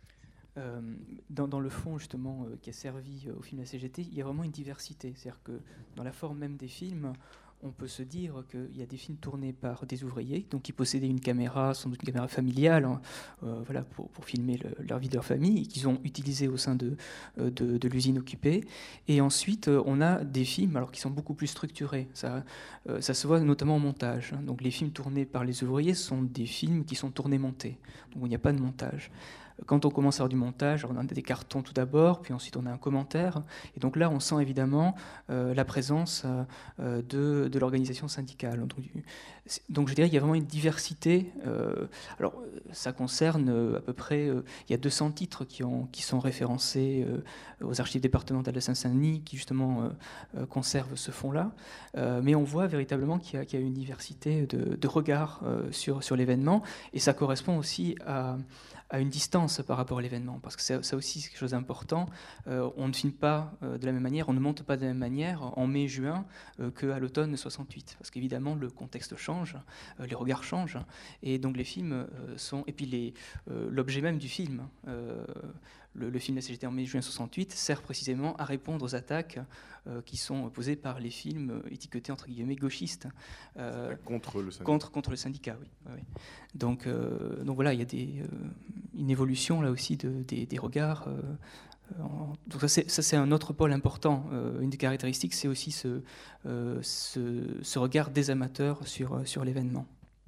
Euh, dans, dans le fond, justement, euh, qui a servi euh, au film de la C G T, il y a vraiment une diversité. C'est-à-dire que dans la forme même des films, on peut se dire qu'il y a des films tournés par des ouvriers, donc qui possédaient une caméra, sans doute une caméra familiale, hein, euh, voilà, pour, pour filmer le, leur vie de leur famille, et qu'ils ont utilisé au sein de, de, de l'usine occupée. Et ensuite, on a des films alors, qui sont beaucoup plus structurés. Ça, euh, ça se voit notamment au montage. Hein. Donc les films tournés par les ouvriers sont des films qui sont tournés-montés, donc il n'y a pas de montage. Quand on commence à avoir du montage, on a des cartons tout d'abord, puis ensuite on a un commentaire. Et donc là, on sent évidemment euh, la présence euh, de, de l'organisation syndicale. Donc, donc je dirais qu'il y a vraiment une diversité. Euh, alors ça concerne euh, à peu près, euh, il y a deux cents titres qui, ont, qui sont référencés euh, aux archives départementales de Seine-Saint-Denis, qui justement euh, conservent ce fonds-là. Euh, mais on voit véritablement qu'il y a, qu'il y a une diversité de, de regards euh, sur, sur l'événement. Et ça correspond aussi à... à une distance par rapport à l'événement, parce que c'est, ça aussi c'est quelque chose d'important. Euh, on ne filme pas euh, de la même manière, on ne monte pas de la même manière en mai-juin euh, qu'à l'automne soixante-huit, parce qu'évidemment le contexte change, euh, les regards changent, et donc les films euh, sont... Et puis les, euh, l'objet même du film, euh, le, le film de la C G T en mai-juin soixante-huit, sert précisément à répondre aux attaques euh, qui sont posées par les films étiquetés entre guillemets gauchistes. Euh, contre le syndicat. Contre, contre le syndicat, oui. oui. Donc, euh, donc voilà, il y a des, euh, une évolution là aussi de, des, des regards. Euh, en, donc ça c'est, ça, c'est un autre pôle important. Euh, une des caractéristiques, c'est aussi ce, euh, ce, ce regard des amateurs sur, sur l'événement.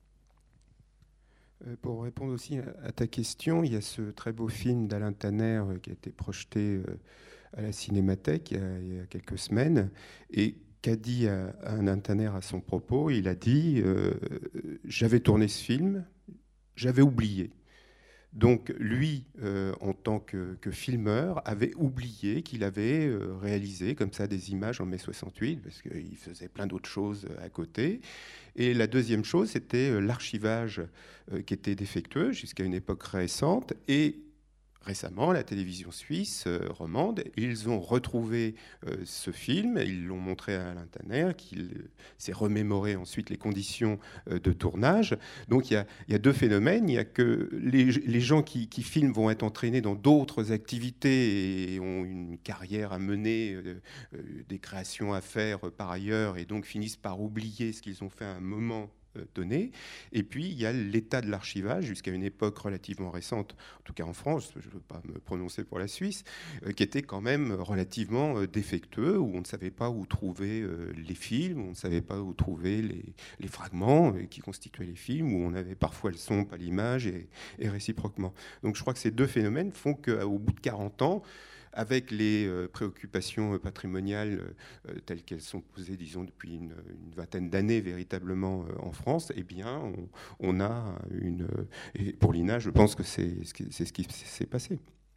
Pour répondre aussi à ta question, il y a ce très beau film d'Alain Tanner qui a été projeté à la Cinémathèque il y a, il y a quelques semaines, et qu'a dit Alain Tanner à son propos. Il a dit euh, « J'avais tourné ce film, j'avais oublié. Donc lui, euh, en tant que, que filmeur, avait oublié qu'il avait euh, réalisé comme ça des images en mai soixante-huit, parce qu'il faisait plein d'autres choses à côté. Et la deuxième chose, c'était euh, l'archivage euh, qui était défectueux jusqu'à une époque récente. Et récemment, la télévision suisse euh, romande, ils ont retrouvé euh, ce film, ils l'ont montré à Alain Tanner, qui euh, s'est remémoré ensuite les conditions euh, de tournage. Donc il y, a, il y a deux phénomènes. Il y a que les, les gens qui, qui filment vont être entraînés dans d'autres activités et ont une carrière à mener, euh, euh, des créations à faire euh, par ailleurs, et donc finissent par oublier ce qu'ils ont fait à un moment donné. Et puis, il y a l'état de l'archivage, jusqu'à une époque relativement récente, en tout cas en France, je ne veux pas me prononcer pour la Suisse, euh, qui était quand même relativement euh, défectueux, où on ne savait pas où trouver euh, les films, où on ne savait pas où trouver les, les fragments euh, qui constituaient les films, où on avait parfois le son, pas l'image, et, et réciproquement. Donc je crois que ces deux phénomènes font qu'au bout de quarante ans, avec les euh, préoccupations patrimoniales euh, telles qu'elles sont posées, disons, depuis une, une vingtaine d'années véritablement euh, en France, eh bien, on, on a une... Et pour l'I N A, je pense que c'est, c'est ce qui s'est passé.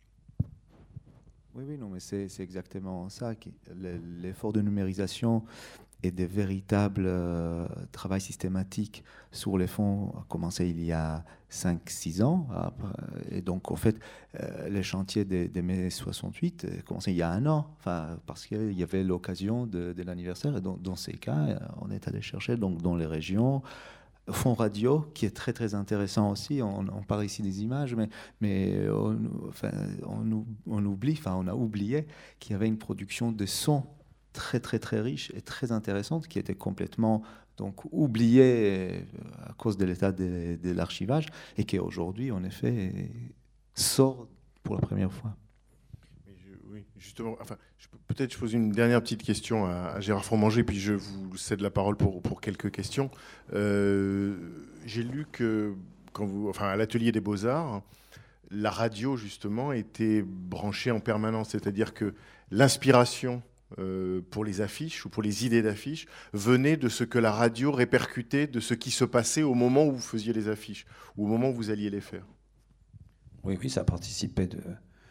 Oui, oui, non, mais c'est, c'est exactement ça. L'effort de numérisation et des véritables euh, travail systématique sur les fonds a commencé il y a cinq six ans. Et donc, en fait, euh, les chantiers des, des mai soixante-huit ont commencé il y a un an, enfin, parce qu'il y avait l'occasion de, de l'anniversaire. Et donc, dans ces cas, on est allé chercher donc, dans les régions. Fonds radio, qui est très très intéressant aussi. On, on parle ici des images, mais, mais on, enfin, on, on oublie, enfin, on a oublié qu'il y avait une production de sons très très très riche et très intéressante qui était complètement donc oubliée à cause de l'état de, de l'archivage et qui aujourd'hui en effet sort pour la première fois. Mais je, oui, justement, enfin, je, peut-être je pose une dernière petite question à, à Gérard Fromanger, puis je vous cède la parole pour, pour quelques questions. Euh, j'ai lu que quand vous, enfin, à l'atelier des Beaux-Arts, la radio justement était branchée en permanence, c'est-à-dire que l'inspiration Euh, pour les affiches ou pour les idées d'affiches venait de ce que la radio répercutait de ce qui se passait au moment où vous faisiez les affiches ou au moment où vous alliez les faire. Oui, oui, ça participait de,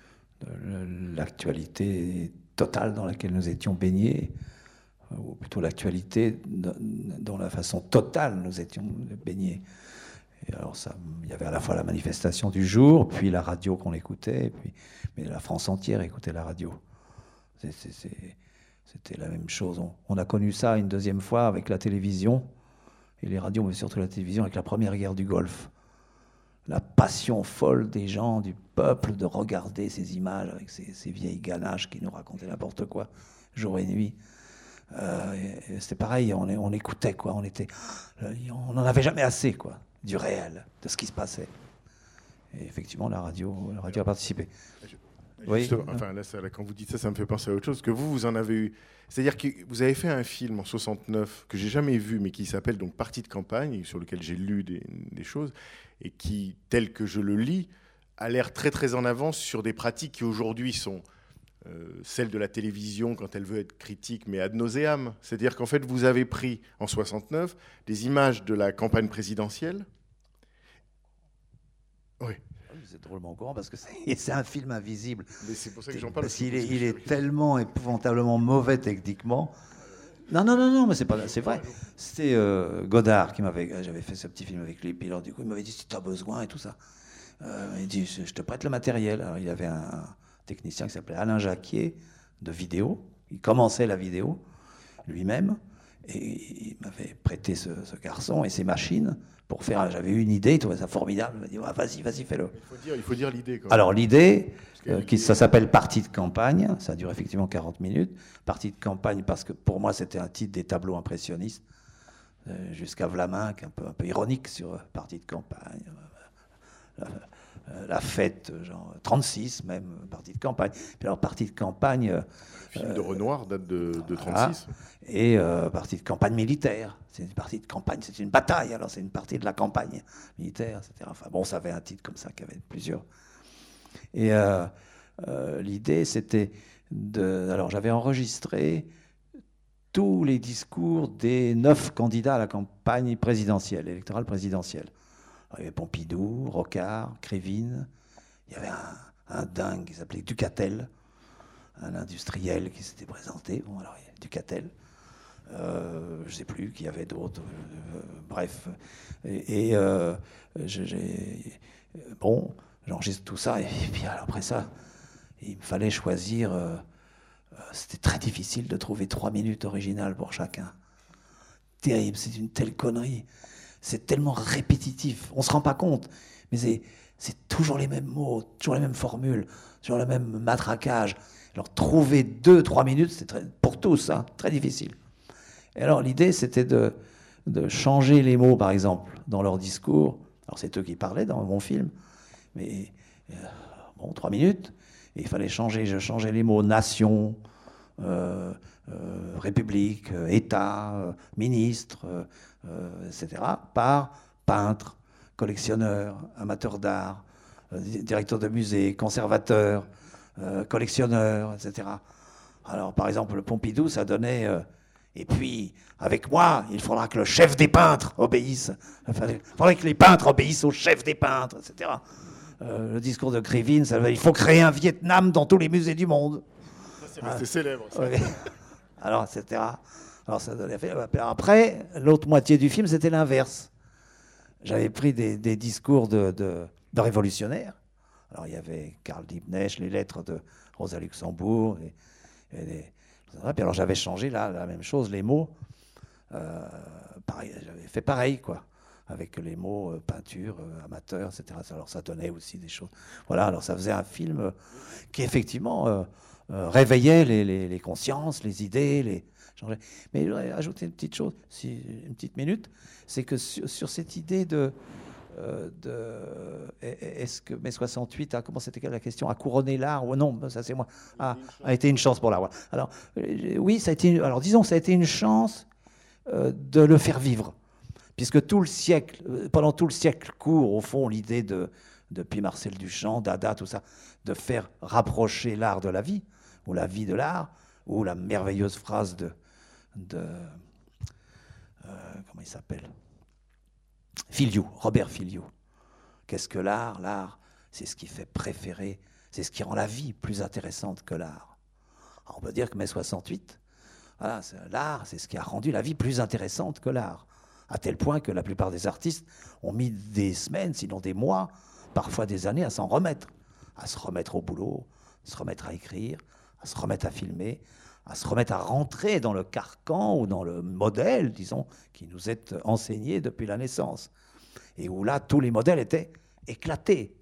de l'actualité totale dans laquelle nous étions baignés, ou plutôt l'actualité dans la façon totale nous étions baignés. Et alors ça, il y avait à la fois la manifestation du jour, puis la radio qu'on écoutait, puis, mais la France entière écoutait la radio. C'est, c'est, c'est, c'était la même chose. On, on a connu ça une deuxième fois avec la télévision, et les radios, mais surtout la télévision, avec la première guerre du Golfe. La passion folle des gens, du peuple, de regarder ces images avec ces, ces vieilles ganaches qui nous racontaient n'importe quoi, jour et nuit. Euh, et, et c'était pareil, on, on écoutait, quoi. On était, on n'en avait jamais assez, quoi, du réel, de ce qui se passait. Et effectivement, la radio, la radio a participé. Oui. Enfin, là, ça, là, quand vous dites ça, ça me fait penser à autre chose. Que vous, vous en avez eu. C'est-à-dire que vous avez fait un film en soixante-neuf que j'ai jamais vu, mais qui s'appelle donc Partie de campagne, sur lequel j'ai lu des, des choses, et qui, tel que je le lis, a l'air très très en avance sur des pratiques qui aujourd'hui sont euh, celles de la télévision quand elle veut être critique, mais ad nauseam. C'est-à-dire qu'en fait, vous avez pris en soixante-neuf des images de la campagne présidentielle. Oui. C'est drôlement au courant parce que c'est, c'est un film invisible. Mais c'est pour ça que j'en parle. Parce qu'il est, il est tellement épouvantablement mauvais techniquement. Non, non, non, non, mais c'est pas, c'est vrai. C'était euh, Godard qui m'avait, j'avais fait ce petit film avec lui, puis alors du coup il m'avait dit si tu as besoin et tout ça. Euh, il dit je te prête le matériel. Alors il avait un, un technicien qui s'appelait Alain Jacquier de vidéo. Il commençait la vidéo lui-même et il m'avait prêté ce, ce garçon et ses machines. Pour faire, j'avais eu une idée, il trouvait ça formidable. Il m'a dit ah, vas-y, vas-y, fais-le. Il faut dire, il faut dire l'idée. Quand même. Alors l'idée, euh, qui, ça s'appelle Partie de campagne. Ça dure effectivement quarante minutes. Partie de campagne parce que pour moi c'était un titre des tableaux impressionnistes, euh, jusqu'à Vlaminck, un peu, un peu ironique sur euh, Partie de campagne. Euh, euh, la fête, genre trente-six même, Partie de campagne. Puis alors Partie de campagne. Euh, Le film de Renoir date de, de voilà. trente-six. Et euh, partie de campagne militaire. C'est une partie de campagne, c'est une bataille, alors c'est une partie de la campagne militaire, et cetera. Enfin bon, ça avait un titre comme ça, qui avait plusieurs. Et euh, euh, l'idée, c'était de... Alors j'avais enregistré tous les discours des neuf candidats à la campagne présidentielle, électorale présidentielle. Alors, il y avait Pompidou, Rocard, Crévin. Il y avait un, un dingue qui s'appelait Ducatel, un industriel qui s'était présenté. Bon, alors, il y avait Ducatel. Euh, je ne sais plus qu'il y avait d'autres. Euh, bref. Et, et euh, j'ai, bon, j'enregistre tout ça. Et puis alors, après ça, il me fallait choisir. Euh, c'était très difficile de trouver trois minutes originales pour chacun. Terrible, c'est une telle connerie. C'est tellement répétitif. On ne se rend pas compte. Mais c'est, c'est toujours les mêmes mots, toujours les mêmes formules, toujours le même matraquage. Alors, trouver deux, trois minutes, c'est très, pour tous, hein, très difficile. Et alors, l'idée, c'était de, de changer les mots, par exemple, dans leur discours. Alors, c'est eux qui parlaient dans mon film, mais euh, bon, trois minutes. Et il fallait changer, je changeais les mots nation, euh, euh, république, euh, État, euh, ministre, euh, euh, et cetera, par peintre, collectionneur, amateur d'art, euh, directeur de musée, conservateur, euh, collectionneur, et cetera. Alors, par exemple, le Pompidou, ça donnait... Euh, Et puis, avec moi, il faudra que le chef des peintres obéisse. Il faudrait que les peintres obéissent au chef des peintres, et cetera. Euh, le discours de Crévin, ça veut dire il faut créer un Vietnam dans tous les musées du monde. Ça, c'est resté ah, célèbre. Ça. Ouais. Alors, et cetera. Alors, ça donnait... Après, l'autre moitié du film, c'était l'inverse. J'avais pris des, des discours de, de, de révolutionnaires. Alors, il y avait Karl Liebknecht, les lettres de Rosa Luxembourg, et, et des... Puis alors j'avais changé là la même chose, les mots. Euh, pareil, j'avais fait pareil, quoi, avec les mots euh, peinture, euh, amateur, et cetera. Alors ça donnait aussi des choses. Voilà, alors ça faisait un film euh, qui effectivement euh, euh, réveillait les, les, les consciences, les idées, les changeait. Mais j'aurais ajouté une petite chose, si, une petite minute, c'est que sur, sur cette idée de Euh, de, est-ce que mai soixante-huit, ah, comment c'était la question, a couronné l'art ou non, ça c'est moi, ah, a été une chance pour l'art. Voilà. Alors euh, oui, ça a été, alors disons que ça a été une chance euh, de le faire vivre, puisque tout le siècle, euh, pendant tout le siècle court, au fond, l'idée de depuis Marcel Duchamp, Dada, tout ça, de faire rapprocher l'art de la vie, ou la vie de l'art, ou la merveilleuse phrase de, de euh, comment il s'appelle? Filiou, Robert Filiou. Qu'est-ce que l'art? L'art, c'est ce qui fait préférer, c'est ce qui rend la vie plus intéressante que l'art. Alors on peut dire que mai soixante-huit, voilà, c'est, l'art, c'est ce qui a rendu la vie plus intéressante que l'art. À tel point que la plupart des artistes ont mis des semaines, sinon des mois, parfois des années à s'en remettre. À se remettre au boulot, à se remettre à écrire, à se remettre à filmer, à se remettre à rentrer dans le carcan ou dans le modèle, disons, qui nous est enseigné depuis la naissance. Et où là, tous les modèles étaient éclatés.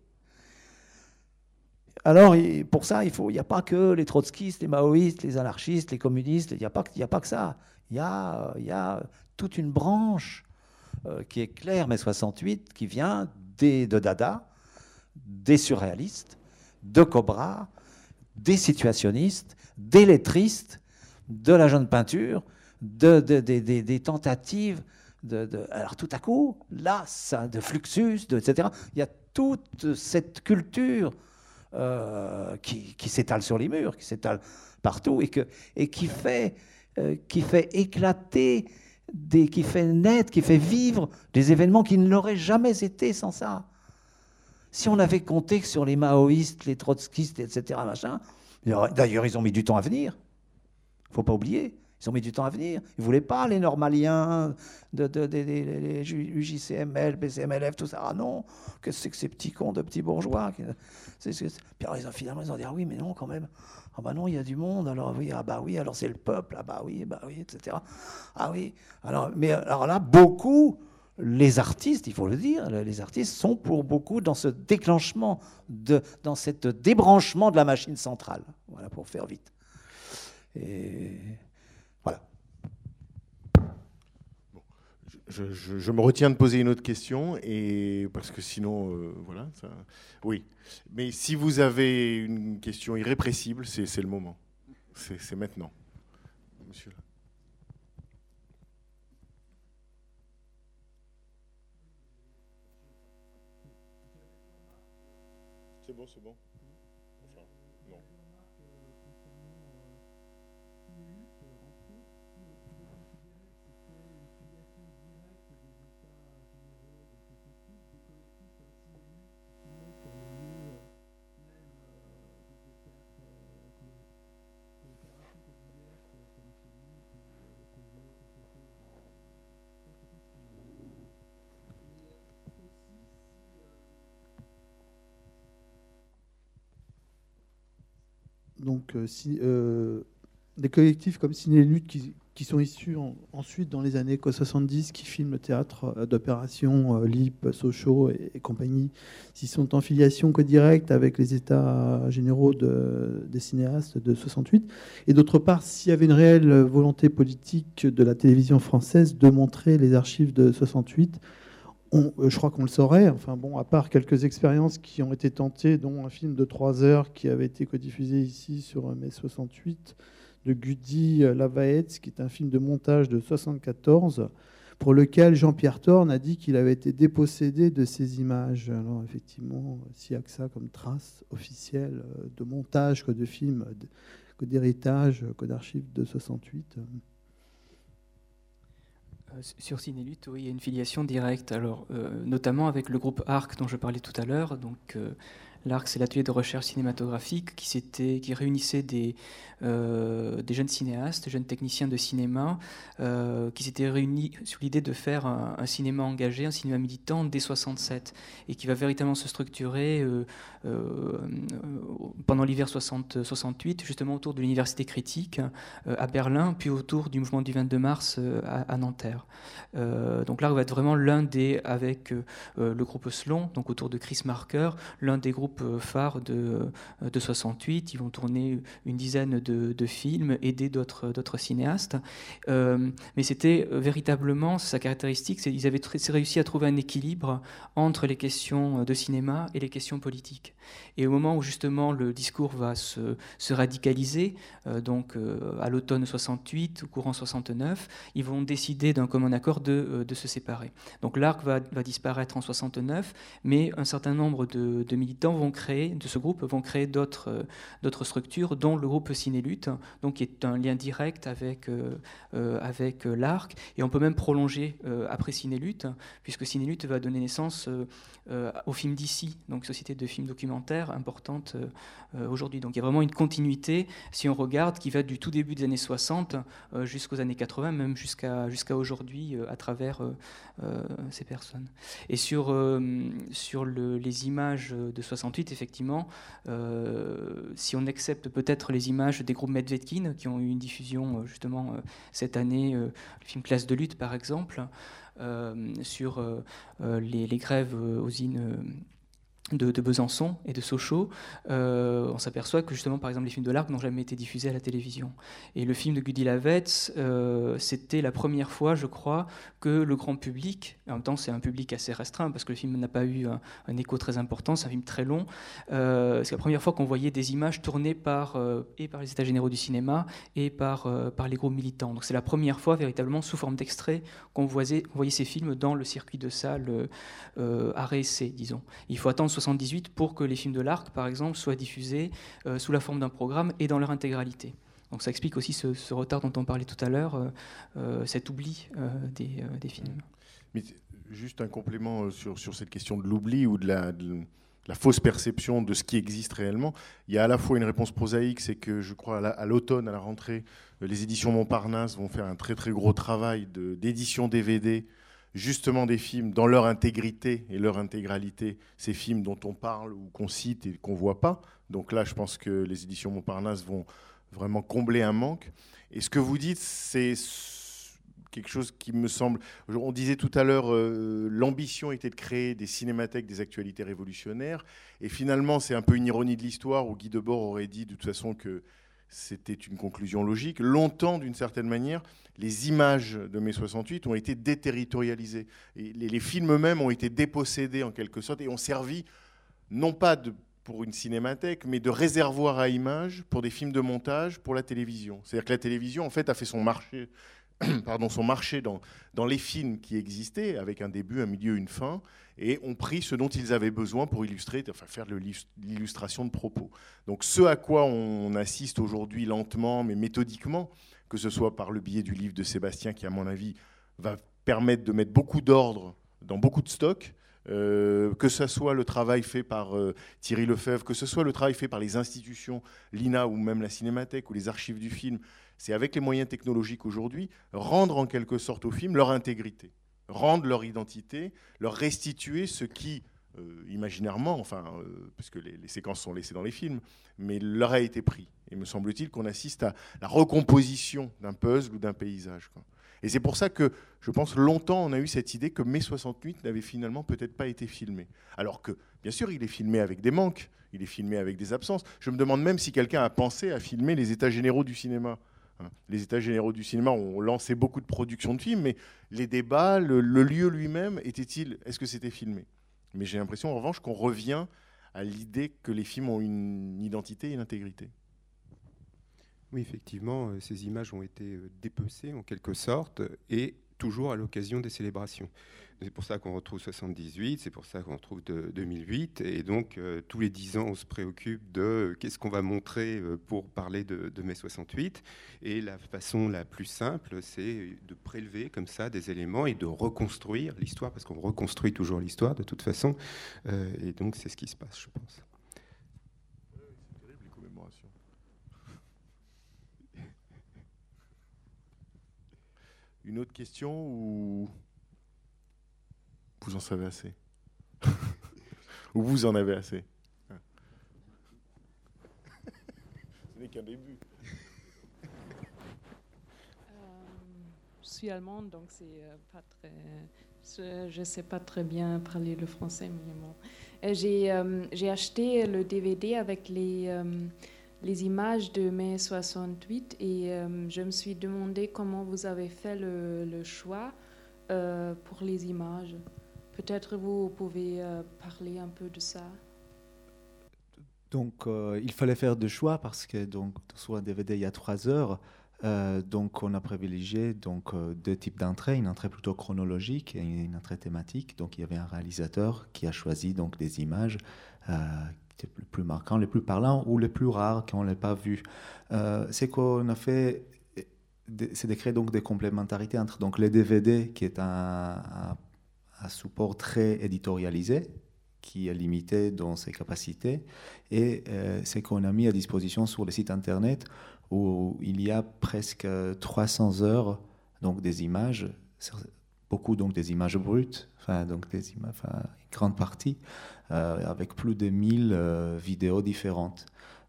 Alors, pour ça, il n'y a pas que les trotskistes, les maoïstes, les anarchistes, les communistes, il n'y a, a pas que ça. Il y a, y a toute une branche euh, qui est claire, mai soixante-huit, qui vient des, de Dada, des surréalistes, de Cobra, des situationnistes, des lettristes, de la jeune peinture, de, de, de, de, des tentatives. De, de, alors tout à coup, là, ça, de Fluxus, de, et cetera. Il y a toute cette culture euh, qui, qui s'étale sur les murs, qui s'étale partout et, que, et qui, fait, euh, qui fait éclater, des, qui fait naître, qui fait vivre des événements qui ne l'auraient jamais été sans ça. Si on avait compté sur les maoïstes, les trotskistes, et cetera, machin, d'ailleurs, ils ont mis du temps à venir. Il ne faut pas oublier. Ils ont mis du temps à venir. Ils ne voulaient pas les normaliens, de, de, de, de, les U J C M L, B C M L F, tout ça. Ah non, qu'est-ce que c'est que ces petits cons de petits bourgeois? c'est, c'est, c'est... Puis alors, ils ont, finalement, ils ont dit, ah oui, mais non, quand même. Ah bah non, il y a du monde. Alors oui, ah bah oui, alors c'est le peuple. Ah bah oui, bah oui, et cetera. Ah oui. Alors, mais alors là, beaucoup... Les artistes, il faut le dire, les artistes sont pour beaucoup dans ce déclenchement, de, dans ce débranchement de la machine centrale. Voilà, pour faire vite. Et voilà. Bon, je, je, je me retiens de poser une autre question, et, parce que sinon, euh, voilà. Ça, oui. Mais si vous avez une question irrépressible, c'est, c'est le moment. C'est, c'est maintenant. Monsieur là. C'est bon, c'est bon. Enfin, non. donc, euh, si, euh, des collectifs comme Ciné Lutte qui, qui sont issus en, ensuite dans les années soixante-dix, qui filment le théâtre euh, d'opération, euh, L I P, Sochaux et, et compagnie, s'ils sont en filiation co-directe avec les états généraux de, des cinéastes de soixante-huit, et d'autre part, s'il y avait une réelle volonté politique de la télévision française de montrer les archives de soixante-huit, on, je crois qu'on le saurait. Enfin bon, à part quelques expériences qui ont été tentées, dont un film de trois heures qui avait été codiffusé ici sur mai soixante-huit, de Gudi Lavaetz, qui est un film de montage de soixante-quatorze, pour lequel Jean-Pierre Thorne a dit qu'il avait été dépossédé de ces images. Alors effectivement, s'il n'y a que ça comme trace officielle de montage, que de film, que d'héritage, que d'archives de soixante-huit. Sur Cinélutte, oui, il y a une filiation directe, alors, euh, notamment avec le groupe ARC dont je parlais tout à l'heure. Donc, euh, l'ARC, c'est l'atelier de recherche cinématographique qui, s'était, qui réunissait des, euh, des jeunes cinéastes, des jeunes techniciens de cinéma, euh, qui s'étaient réunis sur l'idée de faire un, un cinéma engagé, un cinéma militant dès soixante-sept, et qui va véritablement se structurer euh, euh, pendant l'hiver soixante, soixante-huit, justement autour de l'université critique euh, à Berlin, puis autour du mouvement du vingt-deux mars euh, à, à Nanterre. Euh, donc là, on va être vraiment l'un des, avec euh, le groupe Slon, donc autour de Chris Marker, l'un des groupes phares de, de soixante-huit. Ils vont tourner une dizaine de, de films, aider d'autres, d'autres cinéastes. Euh, mais c'était véritablement, sa caractéristique, c'est qu'ils avaient réussi à trouver un équilibre entre les questions de cinéma et les questions politiques. Et au moment où justement le discours va se, se radicaliser, euh, donc euh, à l'automne soixante-huit, au courant soixante-neuf, ils vont décider d'un commun accord de, de se séparer. Donc l'Arc va, va disparaître en soixante-neuf, mais un certain nombre de, de militants vont créer, de ce groupe vont créer d'autres, euh, d'autres structures, dont le groupe Cinélutte, donc qui est un lien direct avec, euh, euh, avec l'Arc. Et on peut même prolonger euh, après Cinélutte, puisque Cinélutte va donner naissance euh, euh, au film d'ici, donc société de films documentaires importante euh, aujourd'hui. Donc il y a vraiment une continuité, si on regarde, qui va du tout début des années soixante euh, jusqu'aux années quatre-vingts, même jusqu'à, jusqu'à aujourd'hui, euh, à travers euh, euh, ces personnes. Et sur, euh, sur le, les images de soixante-huit, effectivement, euh, si on accepte peut-être les images des groupes Medvedkin, qui ont eu une diffusion euh, justement euh, cette année, euh, le film Classe de lutte par exemple, euh, sur euh, les, les grèves aux usines De, de Besançon et de Sochaux, euh, on s'aperçoit que justement, par exemple, les films de l'Arc n'ont jamais été diffusés à la télévision. Et le film de Gudi Lavaetz, euh, c'était la première fois, je crois, que le grand public, en même temps c'est un public assez restreint parce que le film n'a pas eu un, un écho très important, c'est un film très long, euh, c'est la première fois qu'on voyait des images tournées par, euh, et par les états généraux du cinéma et par, euh, par les groupes militants. Donc c'est la première fois véritablement sous forme d'extrait qu'on voyait, on voyait ces films dans le circuit de salles euh, arrêt-essai, disons. Il faut attendre soixante-dix-huit pour que les films de l'Arc, par exemple, soient diffusés euh, sous la forme d'un programme et dans leur intégralité. Donc ça explique aussi ce, ce retard dont on parlait tout à l'heure, euh, euh, cet oubli euh, des, euh, des films. Mais juste un complément sur, sur cette question de l'oubli ou de la, de la fausse perception de ce qui existe réellement. Il y a à la fois une réponse prosaïque, c'est que je crois à, la, à l'automne, à la rentrée, les éditions Montparnasse vont faire un très très gros travail de, d'édition D V D, justement des films dans leur intégrité et leur intégralité, ces films dont on parle ou qu'on cite et qu'on ne voit pas. Donc là, je pense que les éditions Montparnasse vont vraiment combler un manque. Et ce que vous dites, c'est quelque chose qui me semble... On disait tout à l'heure, euh, l'ambition était de créer des cinémathèques des actualités révolutionnaires. Et finalement, c'est un peu une ironie de l'histoire où Guy Debord aurait dit de toute façon que c'était une conclusion logique. Longtemps, d'une certaine manière, les images de mai soixante-huit ont été déterritorialisées. Et les, les films eux-mêmes ont été dépossédés en quelque sorte et ont servi, non pas de, pour une cinémathèque, mais de réservoir à images pour des films de montage pour la télévision. C'est-à-dire que la télévision, en fait, a fait son marché, pardon, son marché dans, dans les films qui existaient, avec un début, un milieu, une fin, et ont pris ce dont ils avaient besoin pour illustrer, enfin faire de l'illustration de propos. Donc ce à quoi on assiste aujourd'hui lentement, mais méthodiquement, que ce soit par le biais du livre de Sébastien, qui à mon avis va permettre de mettre beaucoup d'ordre dans beaucoup de stocks, euh, que ce soit le travail fait par euh, Thierry Lefebvre, que ce soit le travail fait par les institutions, l'I N A ou même la Cinémathèque ou les archives du film, c'est avec les moyens technologiques aujourd'hui, rendre en quelque sorte aux films leur intégrité, rendre leur identité, leur restituer ce qui, euh, imaginairement, enfin, euh, puisque les, les séquences sont laissées dans les films, mais leur a été pris. Et me semble-t-il qu'on assiste à la recomposition d'un puzzle ou d'un paysage, quoi. Et c'est pour ça que, je pense, longtemps, on a eu cette idée que mai soixante-huit n'avait finalement peut-être pas été filmé. Alors que, bien sûr, il est filmé avec des manques, il est filmé avec des absences. Je me demande même si quelqu'un a pensé à filmer les états généraux du cinéma. Les états généraux du cinéma ont lancé beaucoup de productions de films, mais les débats, le, le lieu lui-même, était-il, est-ce que c'était filmé? Mais j'ai l'impression, en revanche, qu'on revient à l'idée que les films ont une identité et une intégrité. Oui, effectivement, ces images ont été dépecées en quelque sorte, et toujours à l'occasion des célébrations. C'est pour ça qu'on retrouve soixante-dix-huit, c'est pour ça qu'on retrouve de, deux mille huit, et donc euh, tous les dix ans, on se préoccupe de euh, qu'est-ce qu'on va montrer euh, pour parler de, de mai soixante-huit. Et la façon la plus simple, c'est de prélever comme ça des éléments et de reconstruire l'histoire, parce qu'on reconstruit toujours l'histoire de toute façon. Euh, et donc c'est ce qui se passe, je pense. C'est terrible, les commémorations. Une autre question ou vous en savez assez? Ou vous en avez assez? Ce n'est qu'un début. Euh, je suis allemande, donc c'est euh, pas très. Je ne sais pas très bien parler le français, mais bon. Et J'ai euh, j'ai acheté le D V D avec les, euh, les images de mai soixante-huit et euh, je me suis demandé comment vous avez fait le, le choix euh, pour les images. Peut-être vous pouvez euh, parler un peu de ça. Donc, euh, il fallait faire des choix parce que donc, sur un D V D, il y a trois heures. Euh, donc, on a privilégié donc, euh, deux types d'entrées, une entrée plutôt chronologique et une entrée thématique. Donc, il y avait un réalisateur qui a choisi donc, des images euh, qui étaient les plus marquantes, les plus parlantes ou les plus rares qu'on n'ait pas vues. Euh, c'est qu'on a fait, c'est de créer donc, des complémentarités entre donc, les D V D, qui est un, un un support très éditorialisé, qui est limité dans ses capacités, et euh, c'est qu'on a mis à disposition sur le site internet où il y a presque trois cents heures donc des images, beaucoup donc des images brutes, enfin donc des images, enfin, une grande partie, euh, avec plus de mille euh, vidéos différentes.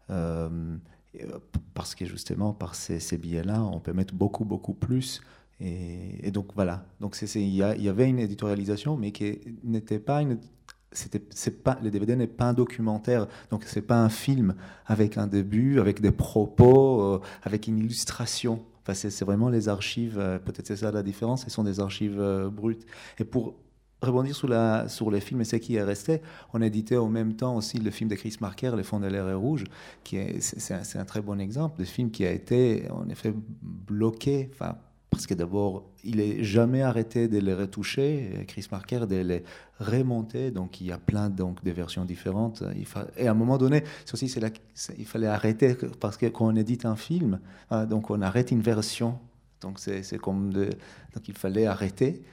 Euh, parce que justement par ces, ces billets-là, on peut mettre beaucoup beaucoup plus. Et, et donc voilà, donc c'est, c'est, il, y a, il y avait une éditorialisation, mais qui n'était pas une, c'était, c'est pas, le D V D n'est pas un documentaire, donc c'est pas un film avec un début, avec des propos, euh, avec une illustration. Enfin, c'est, c'est vraiment les archives. Euh, peut-être c'est ça la différence. Ce sont des archives euh, brutes. Et pour rebondir sur, la, sur les films et ce qui est resté, on éditait en même temps aussi le film de Chris Marker, Les Fonds de l'air et rouge, qui est, c'est, c'est, un, c'est un très bon exemple de film qui a été en effet bloqué. Enfin. Parce que d'abord, il n'est jamais arrêté de les retoucher, Chris Marker, de les remonter. Donc, il y a plein donc, de versions différentes. Il fa... Et à un moment donné, c'est aussi, c'est là, c'est, il fallait arrêter, parce que quand on édite un film, hein, donc on arrête une version. Donc, c'est, c'est comme de... donc il fallait arrêter.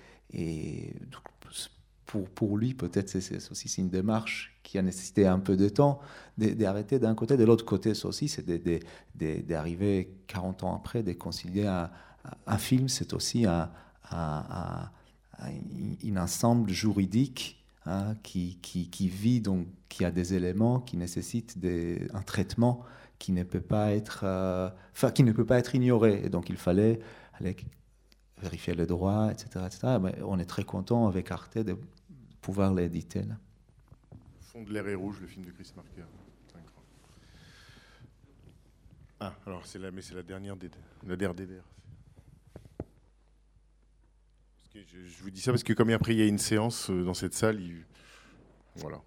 Et donc, pour, pour lui, peut-être, c'est, c'est aussi c'est une démarche qui a nécessité un peu de temps d'arrêter d'un côté. De l'autre côté, c'est aussi, c'est de, de, de, d'arriver quarante ans après, de concilier un Un film, c'est aussi un, un, un, un, un ensemble juridique hein, qui, qui, qui vit, donc, qui a des éléments qui nécessitent des, un traitement qui ne peut pas être, euh, enfin, qui ne peut pas être ignoré. Et donc, il fallait aller vérifier les droits, et cetera, et cetera. Mais on est très content avec Arte de pouvoir l'éditer. Là. Fond de l'air et rouge, le film de Chris Marker. Ah, alors c'est la, mais c'est la dernière des, la dernière D V R. Je, je vous dis ça parce que comme après il y a une séance dans cette salle, il... voilà.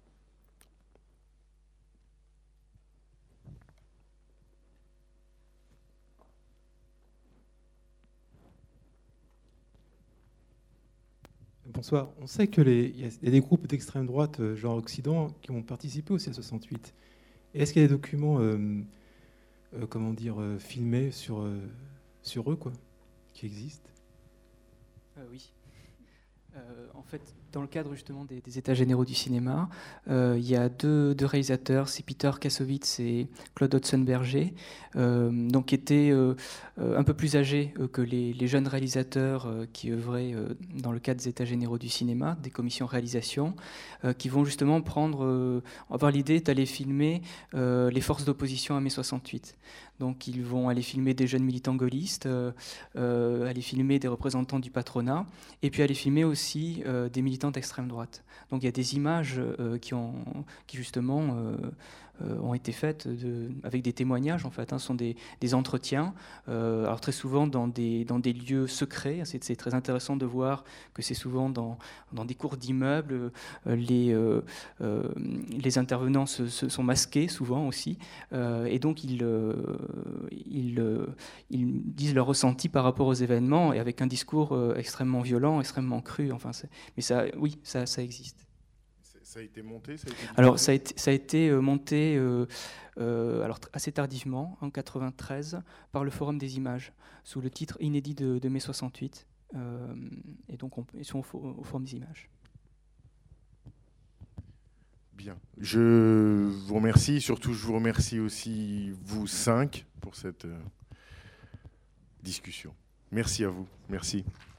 Bonsoir. On sait que les, il y a des groupes d'extrême droite, genre Occident, qui ont participé aussi à soixante-huit. Et est-ce qu'il y a des documents, euh, euh, comment dire, euh, filmés sur euh, sur eux, quoi, qui existent? Euh, oui. Euh, en fait, dans le cadre justement des, des États généraux du cinéma, euh, il y a deux, deux réalisateurs, c'est Peter Kassovitz et Claude Hotzenberger, euh, donc qui étaient euh, un peu plus âgés euh, que les, les jeunes réalisateurs euh, qui œuvraient euh, dans le cadre des États généraux du cinéma, des commissions réalisation, euh, qui vont justement prendre, euh, avoir l'idée d'aller filmer euh, les forces d'opposition à mai soixante-huit. Donc ils vont aller filmer des jeunes militants gaullistes, euh, euh, aller filmer des représentants du patronat, et puis aller filmer aussi euh, des militants d'extrême droite. Donc il y a des images euh, qui, ont, qui justement euh, euh, ont été faites de, avec des témoignages, en fait, hein, ce sont des, des entretiens, euh, alors très souvent dans des, dans des lieux secrets. C'est, c'est très intéressant de voir que c'est souvent dans, dans des cours d'immeubles, euh, les, euh, euh, les intervenants se, se sont masqués souvent aussi, euh, et donc ils, euh, ils, euh, ils disent leur ressenti par rapport aux événements, et avec un discours euh, extrêmement violent, extrêmement cru. Enfin, c'est, mais ça, oui, ça, ça existe. Ça a été monté, ça a été Alors ça a été, ça a été monté euh, euh, alors, assez tardivement, en quatre-vingt-treize, par le Forum des images, sous le titre inédit de, de mai soixante-huit. Euh, et donc on, ils sont au, au Forum des images. Bien. Je vous remercie, surtout je vous remercie aussi, vous cinq, pour cette euh, discussion. Merci à vous. Merci.